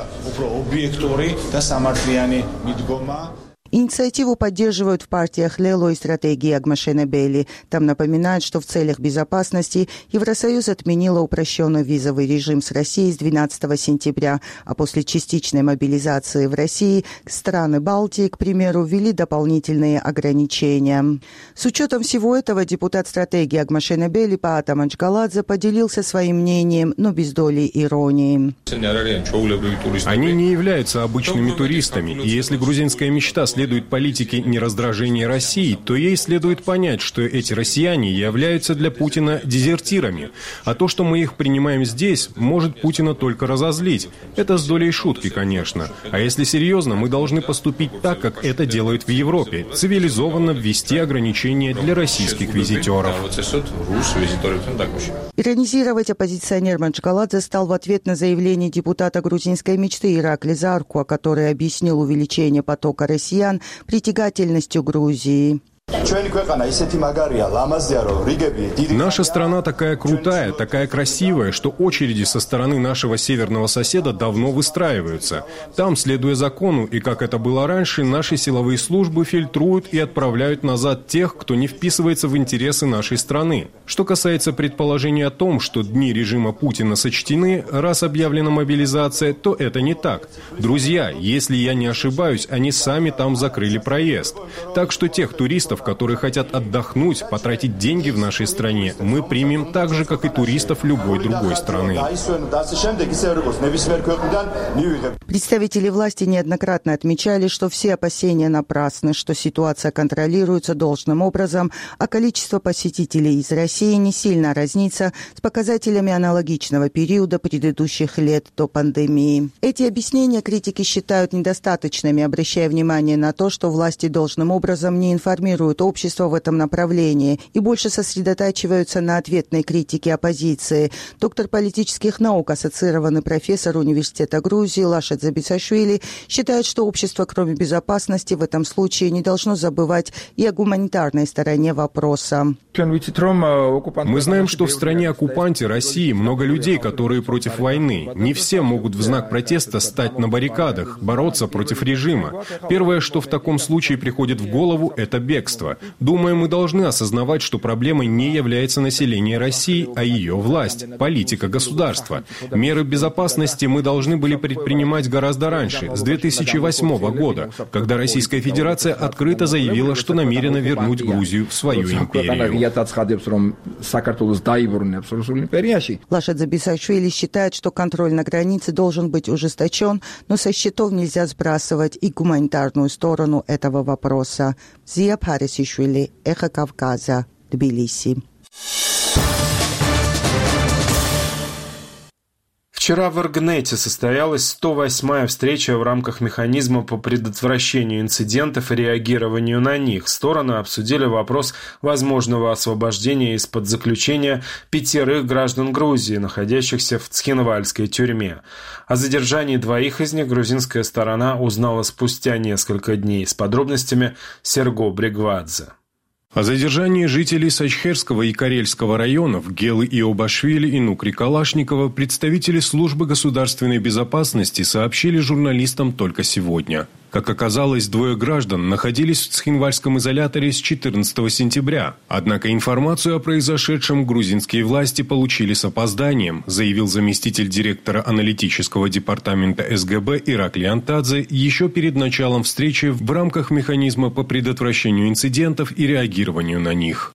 Инициативу поддерживают в партиях Лело и стратегии Агмашена Бели. Там напоминают, что в целях безопасности Евросоюз отменил упрощенный визовый режим с Россией с 12 сентября, а после частичной мобилизации в России страны Балтии, к примеру, ввели дополнительные ограничения. С учетом всего этого депутат стратегии Агмашена Бели Паата Манчгаладзе поделился своим мнением, но без доли иронии. Они не являются обычными туристами, и если грузинская мечта следует политике нераздражения России, то ей следует понять, что эти россияне являются для Путина дезертирами. А то, что мы их принимаем здесь, может Путина только разозлить. Это с долей шутки, конечно. А если серьезно, мы должны поступить так, как это делают в Европе. Цивилизованно ввести ограничения для российских визитеров. Иронизировать оппозиционер Манчгаладзе стал в ответ на заявление депутата грузинской мечты Иракли Заркуа, который объяснил увеличение потока россиян притягательностью Грузии. Наша страна такая крутая, такая красивая, что очереди со стороны нашего северного соседа давно выстраиваются. Там, следуя закону, и как это было раньше, наши силовые службы фильтруют и отправляют назад тех, кто не вписывается в интересы нашей страны. Что касается предположения о том, что дни режима Путина сочтены, раз объявлена мобилизация, то это не так. Друзья, если я не ошибаюсь, они сами там закрыли проезд. Так что тех туристов, которые хотят отдохнуть, потратить деньги в нашей стране, мы примем так же, как и туристов любой другой страны. Представители власти неоднократно отмечали, что все опасения напрасны, что ситуация контролируется должным образом, а количество посетителей из России не сильно разнится с показателями аналогичного периода предыдущих лет до пандемии. Эти объяснения критики считают недостаточными, обращая внимание на то, что власти должным образом не информируют общество в этом направлении и больше сосредотачиваются на ответной критике оппозиции. Доктор политических наук, ассоциированный профессор Университета Грузии Лашет Забисашвили считает, что общество, кроме безопасности, в этом случае не должно забывать и о гуманитарной стороне вопроса. Мы знаем, что в стране-оккупанте России много людей, которые против войны. Не все могут в знак протеста стать на баррикадах, бороться против режима. Первое, что в таком случае приходит в голову, это бегство. Думаю, мы должны осознавать, что проблемой не является население России, а ее власть, политика государства. Меры безопасности мы должны были предпринимать гораздо раньше, с 2008 года, когда Российская Федерация открыто заявила, что намерена вернуть Грузию в свою империю. Лашет Забисашвили считает, что контроль на границе должен быть ужесточен, но со счетов нельзя сбрасывать и гуманитарную сторону этого вопроса. Зия Парисишвили, Эхо Кавказа, Тбилиси. Вчера в Иргнете состоялась 108-я встреча в рамках механизма по предотвращению инцидентов и реагированию на них. Стороны обсудили вопрос возможного освобождения из-под заключения 5 граждан Грузии, находящихся в Цхинвальской тюрьме. О задержании 2 из них грузинская сторона узнала спустя несколько дней. С подробностями Серго Бригвадзе. О задержании жителей Сачхерского и Карельского районов Гелы Иобашвили и Нукри Калашникова представители службы государственной безопасности сообщили журналистам только сегодня. Как оказалось, 2 граждан находились в Цхинвальском изоляторе с 14 сентября. Однако информацию о произошедшем грузинские власти получили с опозданием, заявил заместитель директора аналитического департамента СГБ Иракли Антадзе еще перед началом встречи в рамках механизма по предотвращению инцидентов и реагированию на них.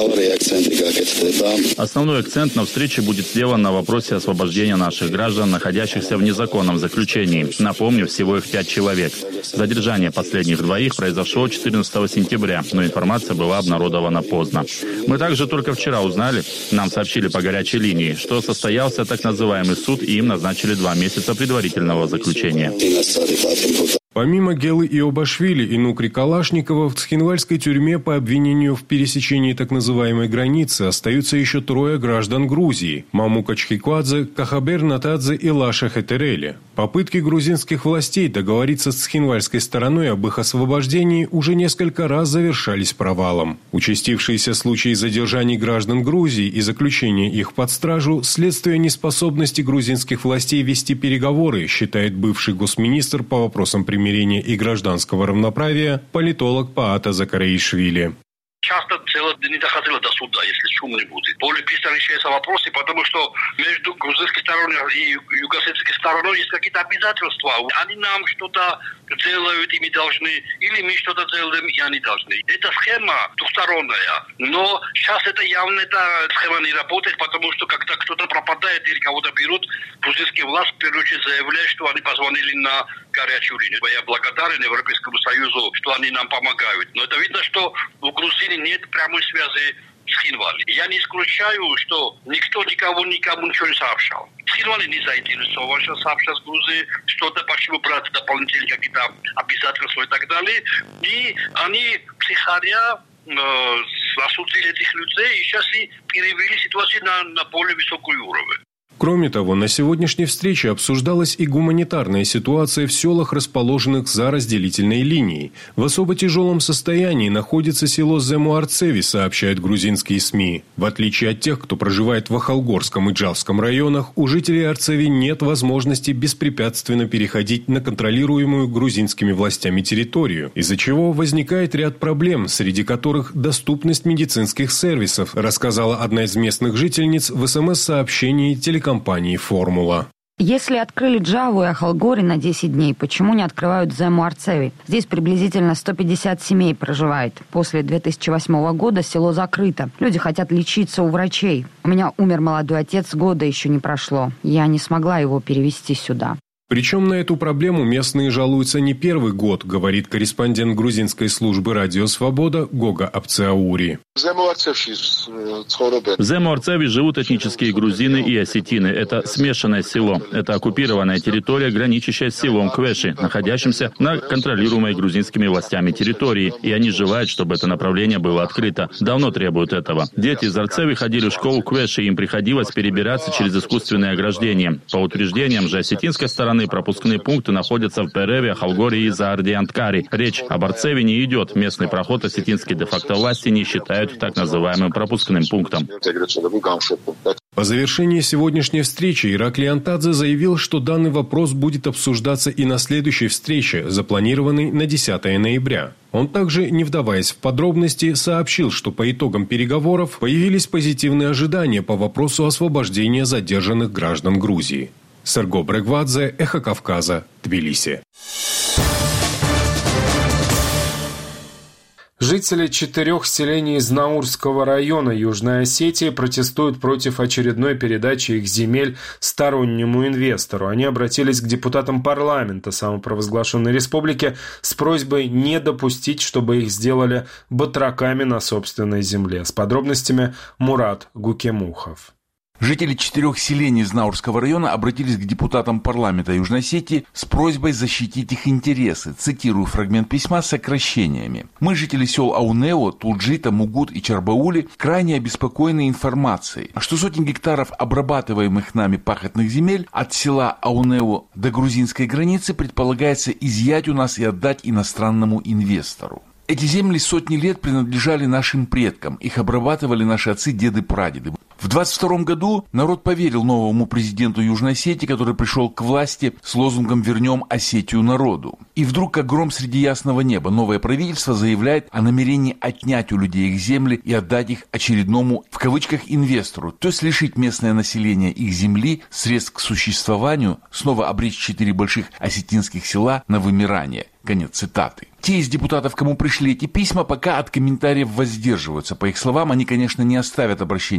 Основной акцент на встрече будет сделан на вопросе освобождения наших граждан, находящихся в незаконном заключении. Напомню, всего их 5 человек. Задержание последних 2 произошло 14 сентября, но информация была обнародована поздно. Мы также только вчера узнали, нам сообщили по горячей линии, что состоялся так называемый суд, и им назначили 2 месяца предварительного заключения. Помимо Гелы Иобашвили и Нукри Калашникова, в Цхинвальской тюрьме по обвинению в пересечении так называемой границы остаются еще 3 граждан Грузии – Мамука Чхиквадзе, Кахабер Натадзе и Лаша Хетерели. Попытки грузинских властей договориться с цхинвальской стороной об их освобождении уже несколько раз завершались провалом. Участившиеся случаи задержаний граждан Грузии и заключения их под стражу – следствие неспособности грузинских властей вести переговоры, считает бывший госминистр по вопросам примирения и гражданского равноправия политолог Паата Закараишвили. Часто целые не доходило до суда, если шум не будет. Более быстро решаются вопросы, потому что между грузинской стороной и югославянской стороной есть какие-то обязательства. Они нам что-то делают, и мы должны, или мы что-то делаем, и они должны. Это схема двусторонняя. Но сейчас это явно эта схема не работает, потому что когда кто-то пропадает или кого-то берут, грузинские власти в первую очередь заявляют, что они позвонили на горячую линию. Я благодарен Европейскому Союзу, что они нам помогают. Но это видно, что у Грузии нет прямой связи с Цхинвали. Я не исключаю, что никто никому ничего не сообщал. Цхинвали не заинтересован, что сообщал с Грузией, что-то почему брать дополнительные какие-то обязательства и так далее. И они втихаря осудили этих людей и сейчас и перевели ситуацию на более высокий уровень. Кроме того, на сегодняшней встрече обсуждалась и гуманитарная ситуация в селах, расположенных за разделительной линией. В особо тяжелом состоянии находится село Зему-Арцеви, сообщают грузинские СМИ. В отличие от тех, кто проживает в Ахалгорском и Джавском районах, у жителей Арцеви нет возможности беспрепятственно переходить на контролируемую грузинскими властями территорию, из-за чего возникает ряд проблем, среди которых доступность медицинских сервисов, рассказала одна из местных жительниц в СМС-сообщении телекомпании «Формула». Если открыли Джаву и Ахалгори на 10 дней, почему не открывают Зему-Арцеви? Здесь приблизительно 150 семей проживает. После 2008 года село закрыто. Люди хотят лечиться у врачей. У меня умер молодой отец, года еще не прошло. Я не смогла его перевезти сюда. Причем на эту проблему местные жалуются не первый год, говорит корреспондент грузинской службы «Радио Свобода» Гога Апциаури. В Зему-Арцеви живут этнические грузины и осетины. Это смешанное село. Это оккупированная территория, граничащая с селом Квеши, находящимся на контролируемой грузинскими властями территории. И они желают, чтобы это направление было открыто. Давно требуют этого. Дети из Арцеви ходили в школу Квеши, им приходилось перебираться через искусственное ограждение. По утверждениям же осетинской стороны, пропускные пункты находятся в Переве, Ахалгории и Заардианткари. Речь об Арцеве не идет. Местный проход осетинские де-факто власти не считают так называемым пропускным пунктом. По завершении сегодняшней встречи Ираклий Антадзе заявил, что данный вопрос будет обсуждаться и на следующей встрече, запланированной на 10 ноября. Он также, не вдаваясь в подробности, сообщил, что по итогам переговоров появились позитивные ожидания по вопросу освобождения задержанных граждан Грузии. Серго Брегвадзе, Эхо Кавказа, Тбилиси. Жители 4 селений из Наурского района Южной Осетии протестуют против очередной передачи их земель стороннему инвестору. Они обратились к депутатам парламента самопровозглашенной республики с просьбой не допустить, чтобы их сделали батраками на собственной земле. С подробностями Мурат Гукемухов. Жители 4 селений из Наурского района обратились к депутатам парламента Южной Осетии с просьбой защитить их интересы. Цитирую фрагмент письма с сокращениями. «Мы, жители сел Аунео, Тулджита, Мугут и Чарбаули, крайне обеспокоены информацией, что сотни гектаров обрабатываемых нами пахотных земель от села Аунео до грузинской границы предполагается изъять у нас и отдать иностранному инвестору. Эти земли сотни лет принадлежали нашим предкам, их обрабатывали наши отцы, деды, прадеды. В 22 году народ поверил новому президенту Южной Осетии, который пришел к власти с лозунгом «Вернем Осетию народу». И вдруг, как гром среди ясного неба, новое правительство заявляет о намерении отнять у людей их земли и отдать их очередному, в кавычках, инвестору, то есть лишить местное население их земли, средств к существованию, снова обречь 4 больших осетинских села на вымирание. Конец цитаты. Те из депутатов, кому пришли эти письма, пока от комментариев воздерживаются. По их словам, они, конечно, не оставят обращение без ответа,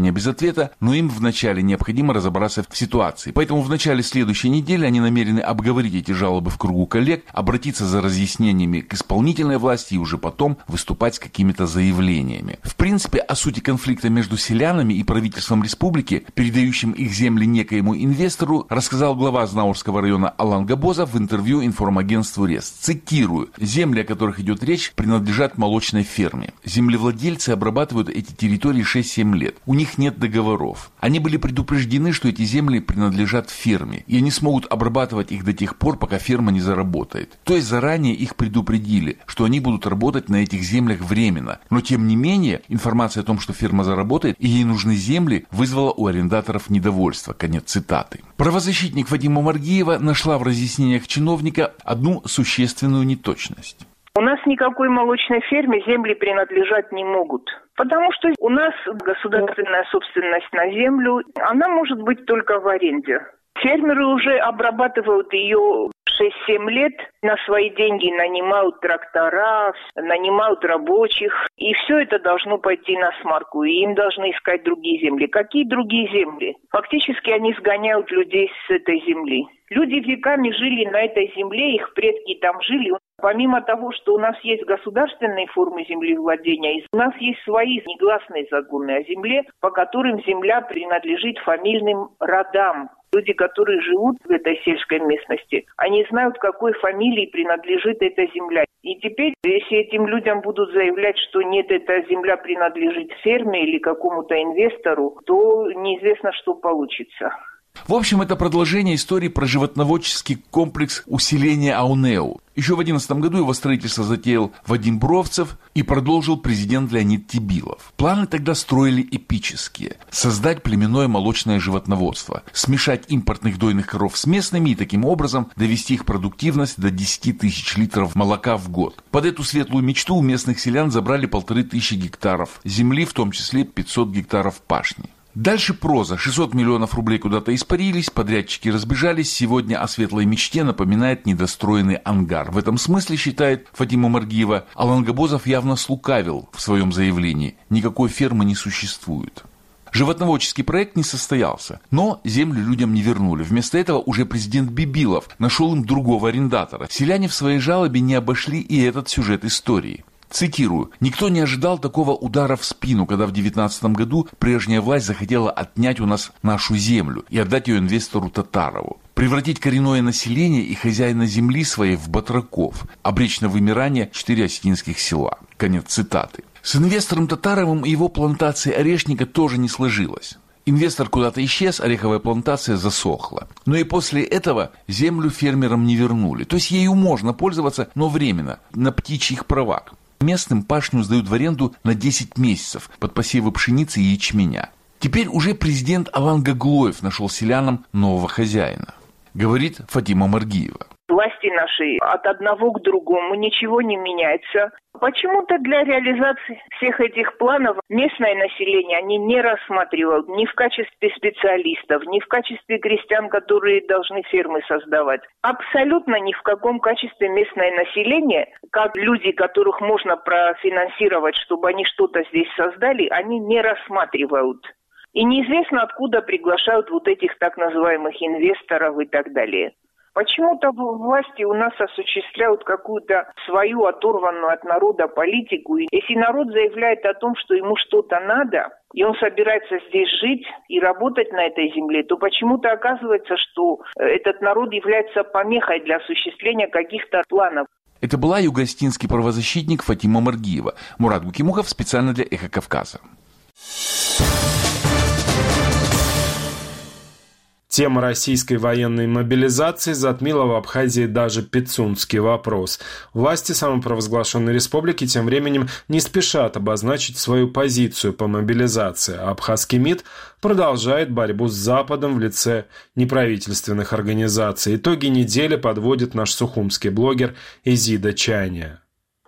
ответа, но им вначале необходимо разобраться в ситуации. Поэтому в начале следующей недели они намерены обговорить эти жалобы в кругу коллег, обратиться за разъяснениями к исполнительной власти и уже потом выступать с какими-то заявлениями. В принципе, о сути конфликта между селянами и правительством республики, передающим их земли некоему инвестору, рассказал глава Знаурского района Алан Габозов в интервью информагентству РЕС. Цитирую: «Земли, о которых идет речь, принадлежат молочной ферме. Землевладельцы обрабатывают эти территории 6-7 лет. У них нет договоров. Они были предупреждены, что эти земли принадлежат ферме, и они смогут обрабатывать их до тех пор, пока ферма не заработает. То есть заранее их предупредили, что они будут работать на этих землях временно. Но тем не менее, информация о том, что ферма заработает и ей нужны земли, вызвала у арендаторов недовольство». Конец цитаты. Правозащитник Фатима Маргиева нашла в разъяснениях чиновника одну существенную неточность. У нас никакой молочной ферме земли принадлежать не могут. Потому что у нас государственная собственность на землю, она может быть только в аренде. Фермеры уже обрабатывают ее 6-7 лет, на свои деньги нанимают трактора, нанимают рабочих, и все это должно пойти на смарку, и им должны искать другие земли. Какие другие земли? Фактически они сгоняют людей с этой земли. Люди веками жили на этой земле, их предки там жили. Помимо того, что у нас есть государственные формы землевладения, у нас есть свои негласные законы о земле, по которым земля принадлежит фамильным родам. Люди, которые живут в этой сельской местности, они знают, какой фамилии принадлежит эта земля. И теперь, если этим людям будут заявлять, что нет, эта земля принадлежит ферме или какому-то инвестору, то неизвестно, что получится. В общем, это продолжение истории про животноводческий комплекс усиления Аунео. Еще в 2011 году его строительство затеял Вадим Бровцев и продолжил президент Леонид Тибилов. Планы тогда строили эпические. Создать племенное молочное животноводство, смешать импортных дойных коров с местными и таким образом довести их продуктивность до 10 тысяч литров молока в год. Под эту светлую мечту у местных селян забрали 1500 гектаров земли, в том числе 500 гектаров пашни. Дальше проза. 600 миллионов рублей куда-то испарились, подрядчики разбежались. Сегодня о светлой мечте напоминает недостроенный ангар. В этом смысле, считает Фатима Маргиева, Алан Габозов явно слукавил в своем заявлении. Никакой фермы не существует. Животноводческий проект не состоялся, но землю людям не вернули. Вместо этого уже президент Бибилов нашел им другого арендатора. Селяне в своей жалобе не обошли и этот сюжет истории. Цитирую: «Никто не ожидал такого удара в спину, когда в 2019 году прежняя власть захотела отнять у нас нашу землю и отдать ее инвестору Татарову. Превратить коренное население и хозяина земли своей в батраков, обречь на вымирание 4 осетинских села». Конец цитаты. С инвестором Татаровым и его плантацией орешника тоже не сложилось. Инвестор куда-то исчез, ореховая плантация засохла. Но и после этого землю фермерам не вернули. То есть ею можно пользоваться, но временно, на птичьих правах. Местным пашню сдают в аренду на 10 месяцев под посевы пшеницы и ячменя. Теперь уже президент Алан Гаглоев нашел селянам нового хозяина, говорит Фатима Маргиева. Власти наши от одного к другому ничего не меняется. Почему-то для реализации всех этих планов местное население они не рассматривают ни в качестве специалистов, ни в качестве крестьян, которые должны фермы создавать. Абсолютно ни в каком качестве местное население, как люди, которых можно профинансировать, чтобы они что-то здесь создали, они не рассматривают. И неизвестно, откуда приглашают вот этих так называемых инвесторов и так далее. Почему-то власти у нас осуществляют какую-то свою оторванную от народа политику. И если народ заявляет о том, что ему что-то надо, и он собирается здесь жить и работать на этой земле, то почему-то оказывается, что этот народ является помехой для осуществления каких-то планов. Это была юго-осетинский правозащитник Фатима Маргиева. Мурат Гукимухов специально для «Эхо Кавказа». Тема российской военной мобилизации затмила в Абхазии даже Пицунский вопрос. Власти самопровозглашенной республики тем временем не спешат обозначить свою позицию по мобилизации, а абхазский МИД продолжает борьбу с Западом в лице неправительственных организаций. Итоги недели подводит наш сухумский блогер Изида Чайния.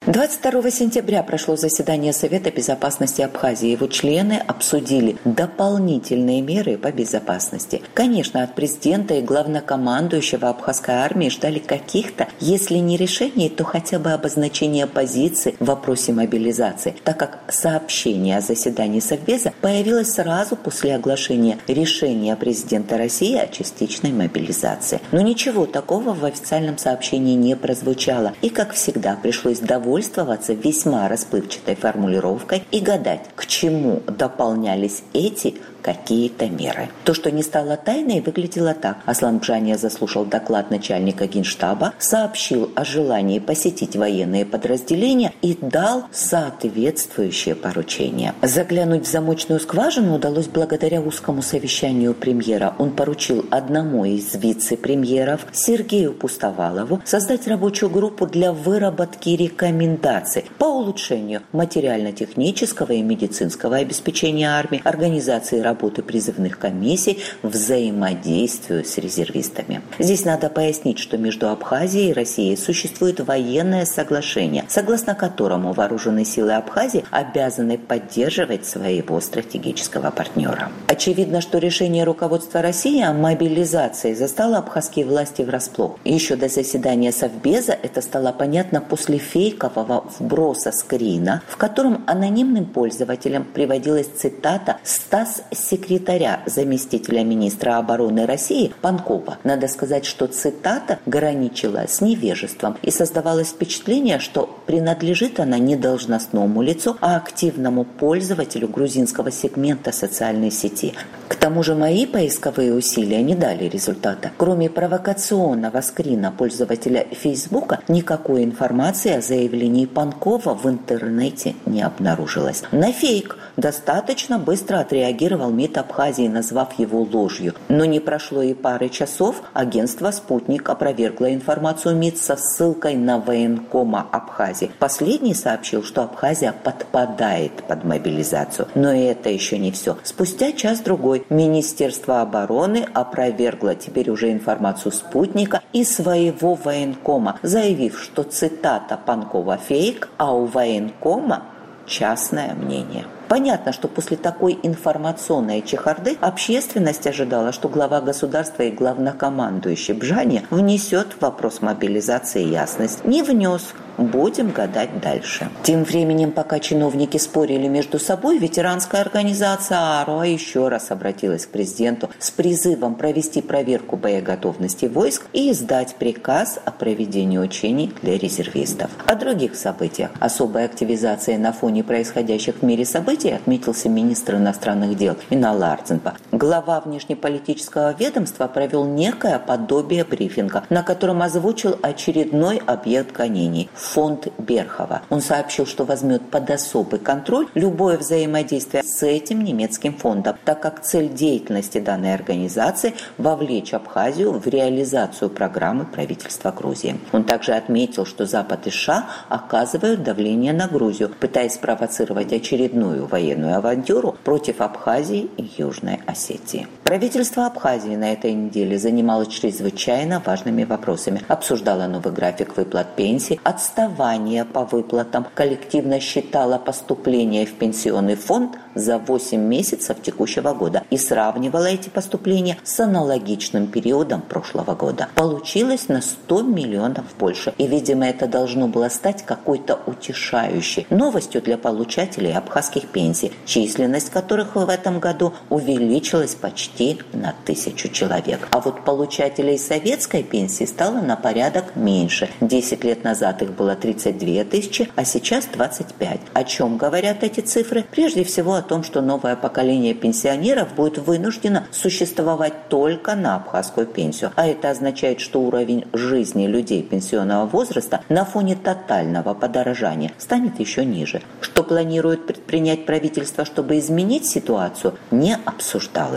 22 сентября прошло заседание Совета безопасности Абхазии. Его члены обсудили дополнительные меры по безопасности. Конечно, от президента и главнокомандующего абхазской армии ждали каких-то, если не решений, то хотя бы обозначения позиции в вопросе мобилизации, так как сообщение о заседании Совбеза появилось сразу после оглашения решения президента России о частичной мобилизации. Но ничего такого в официальном сообщении не прозвучало. И, как всегда, пришлось довольствоваться весьма расплывчатой формулировкой и гадать, к чему дополнялись эти какие-то меры. То, что не стало тайной, выглядело так. Аслан Бжания заслушал доклад начальника Генштаба, сообщил о желании посетить военные подразделения и дал соответствующее поручение. Заглянуть в замочную скважину удалось благодаря узкому совещанию премьера. Он поручил одному из вице-премьеров, Сергею Пустовалову, создать рабочую группу для выработки рекомендаций по улучшению материально-технического и медицинского обеспечения армии, организации работы призывных комиссий, взаимодействию с резервистами. Здесь надо пояснить, что между Абхазией и Россией существует военное соглашение, согласно которому вооруженные силы Абхазии обязаны поддерживать своего стратегического партнера. Очевидно, что решение руководства России о мобилизации застало абхазские власти врасплох. Еще до заседания Совбеза это стало понятно после фейкового вброса скрина, в котором анонимным пользователям приводилась цитата статс-секретаря, заместителя министра обороны России Панкова. Надо сказать, что цитата граничила с невежеством и создавалось впечатление, что принадлежит она не должностному лицу, а активному пользователю грузинского сегмента социальной сети. К тому же мои поисковые усилия не дали результата. Кроме провокационного скрина пользователя Фейсбука, никакой информации о заявлении Панкова в интернете не обнаружилось. На фейк достаточно быстро отреагировал МИД Абхазии, назвав его ложью. Но не прошло и пары часов, агентство «Спутник» опровергло информацию МИД со ссылкой на военкома Абхазии. Последний сообщил, что Абхазия подпадает под мобилизацию. Но и это еще не все. Спустя час-другой Министерство обороны опровергло теперь уже информацию «Спутника» и своего военкома, заявив, что цитата Панкова фейк, а у военкома частное мнение. Понятно, что после такой информационной чехарды общественность ожидала, что глава государства и главнокомандующий Бжания внесет в вопрос мобилизации ясность. Не внес. Будем гадать дальше. Тем временем, пока чиновники спорили между собой, ветеранская организация АРОА еще раз обратилась к президенту с призывом провести проверку боеготовности войск и издать приказ о проведении учений для резервистов. О других событиях особой активизации на фоне происходящих в мире событий отметился министр иностранных дел Инал Ардзинпа. Глава внешнеполитического ведомства провел некое подобие брифинга, на котором озвучил очередной объект гонений – фонд Берхова. Он сообщил, что возьмет под особый контроль любое взаимодействие с этим немецким фондом, так как цель деятельности данной организации – вовлечь Абхазию в реализацию программы правительства Грузии. Он также отметил, что Запад и США оказывают давление на Грузию, пытаясь спровоцировать очередную военную авантюру против Абхазии и Южной Осетии. Правительство Абхазии на этой неделе занималось чрезвычайно важными вопросами. Обсуждало новый график выплат пенсий, отставание по выплатам, коллективно считало поступления в пенсионный фонд за 8 месяцев текущего года и сравнивала эти поступления с аналогичным периодом прошлого года. Получилось на 100 миллионов больше. И, видимо, это должно было стать какой-то утешающей новостью для получателей абхазских пенсий, численность которых в этом году увеличилась почти на 1000 человек. А вот получателей советской пенсии стало на порядок меньше. 10 лет назад их было 32 тысячи, а сейчас 25. О чем говорят эти цифры? Прежде всего о том, что новое поколение пенсионеров будет вынуждено существовать только на абхазскую пенсию. А это означает, что уровень жизни людей пенсионного возраста на фоне тотального подорожания станет еще ниже. Что планирует предпринять правительство, чтобы изменить ситуацию, не обсуждалось.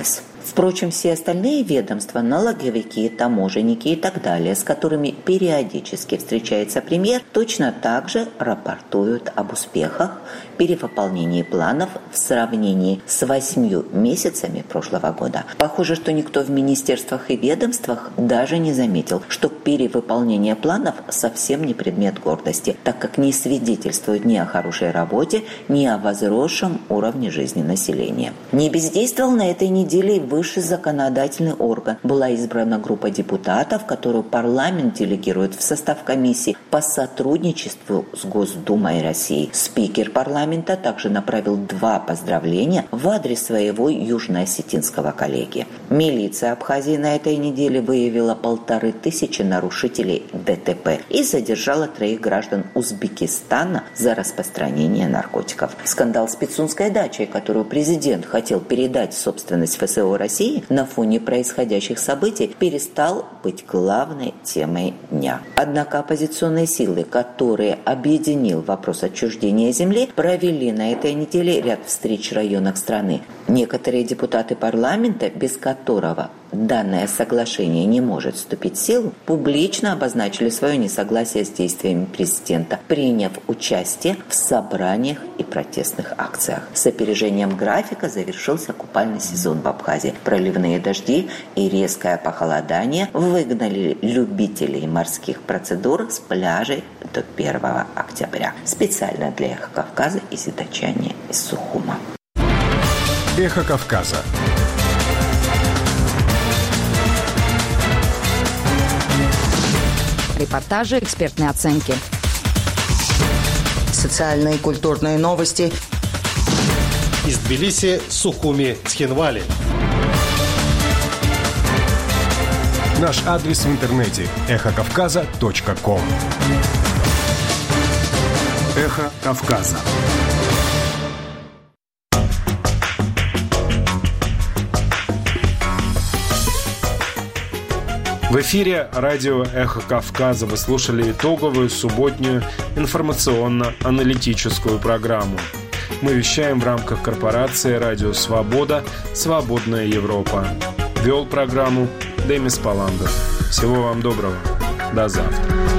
Впрочем, все остальные ведомства, налоговики, таможенники и так далее, с которыми периодически встречается премьер, точно так же рапортуют об успехах, перевыполнении планов в сравнении с 8 месяцами прошлого года. Похоже, что никто в министерствах и ведомствах даже не заметил, что перевыполнение планов совсем не предмет гордости, так как не свидетельствует ни о хорошей работе, ни о возросшем уровне жизни населения. Не бездействовал на этой неделе и высший законодательный орган. Была избрана группа депутатов, которую парламент делегирует в состав комиссии по сотрудничеству с Госдумой России. Спикер парламента также направил 2 поздравления в адрес своего южно-осетинского коллеги. Милиция Абхазии на этой неделе выявила 1500 нарушителей ДТП и задержала 3 граждан Узбекистана за распространение наркотиков. Скандал с Пицунской дачей, которую президент хотел передать в собственность ФСО России, на фоне происходящих событий перестал быть главной темой дня. Однако оппозиционные силы, которые объединил вопрос отчуждения земли, провели на этой неделе ряд встреч в районах страны. Некоторые депутаты парламента, без которого данное соглашение не может вступить в силу, публично обозначили свое несогласие с действиями президента, приняв участие в собраниях и протестных акциях. С опережением графика завершился купальный сезон в Абхазии. Проливные дожди и резкое похолодание выгнали любителей морских процедур с пляжей до 1 октября. Специально для «Эхо Кавказа» из Дачани из Сухума. «Эхо Кавказа». Репортажи, экспертные оценки. Социальные и культурные новости. Из Тбилиси, Сухуми, Цхинвали. Наш адрес в интернете – эхокавказа.ком. Эхо Кавказа. В эфире радио «Эхо Кавказа». Вы слушали итоговую субботнюю информационно-аналитическую программу. Мы вещаем в рамках корпорации «Радио Свобода. Свободная Европа». Вел программу Демис Паландов. Всего вам доброго. До завтра.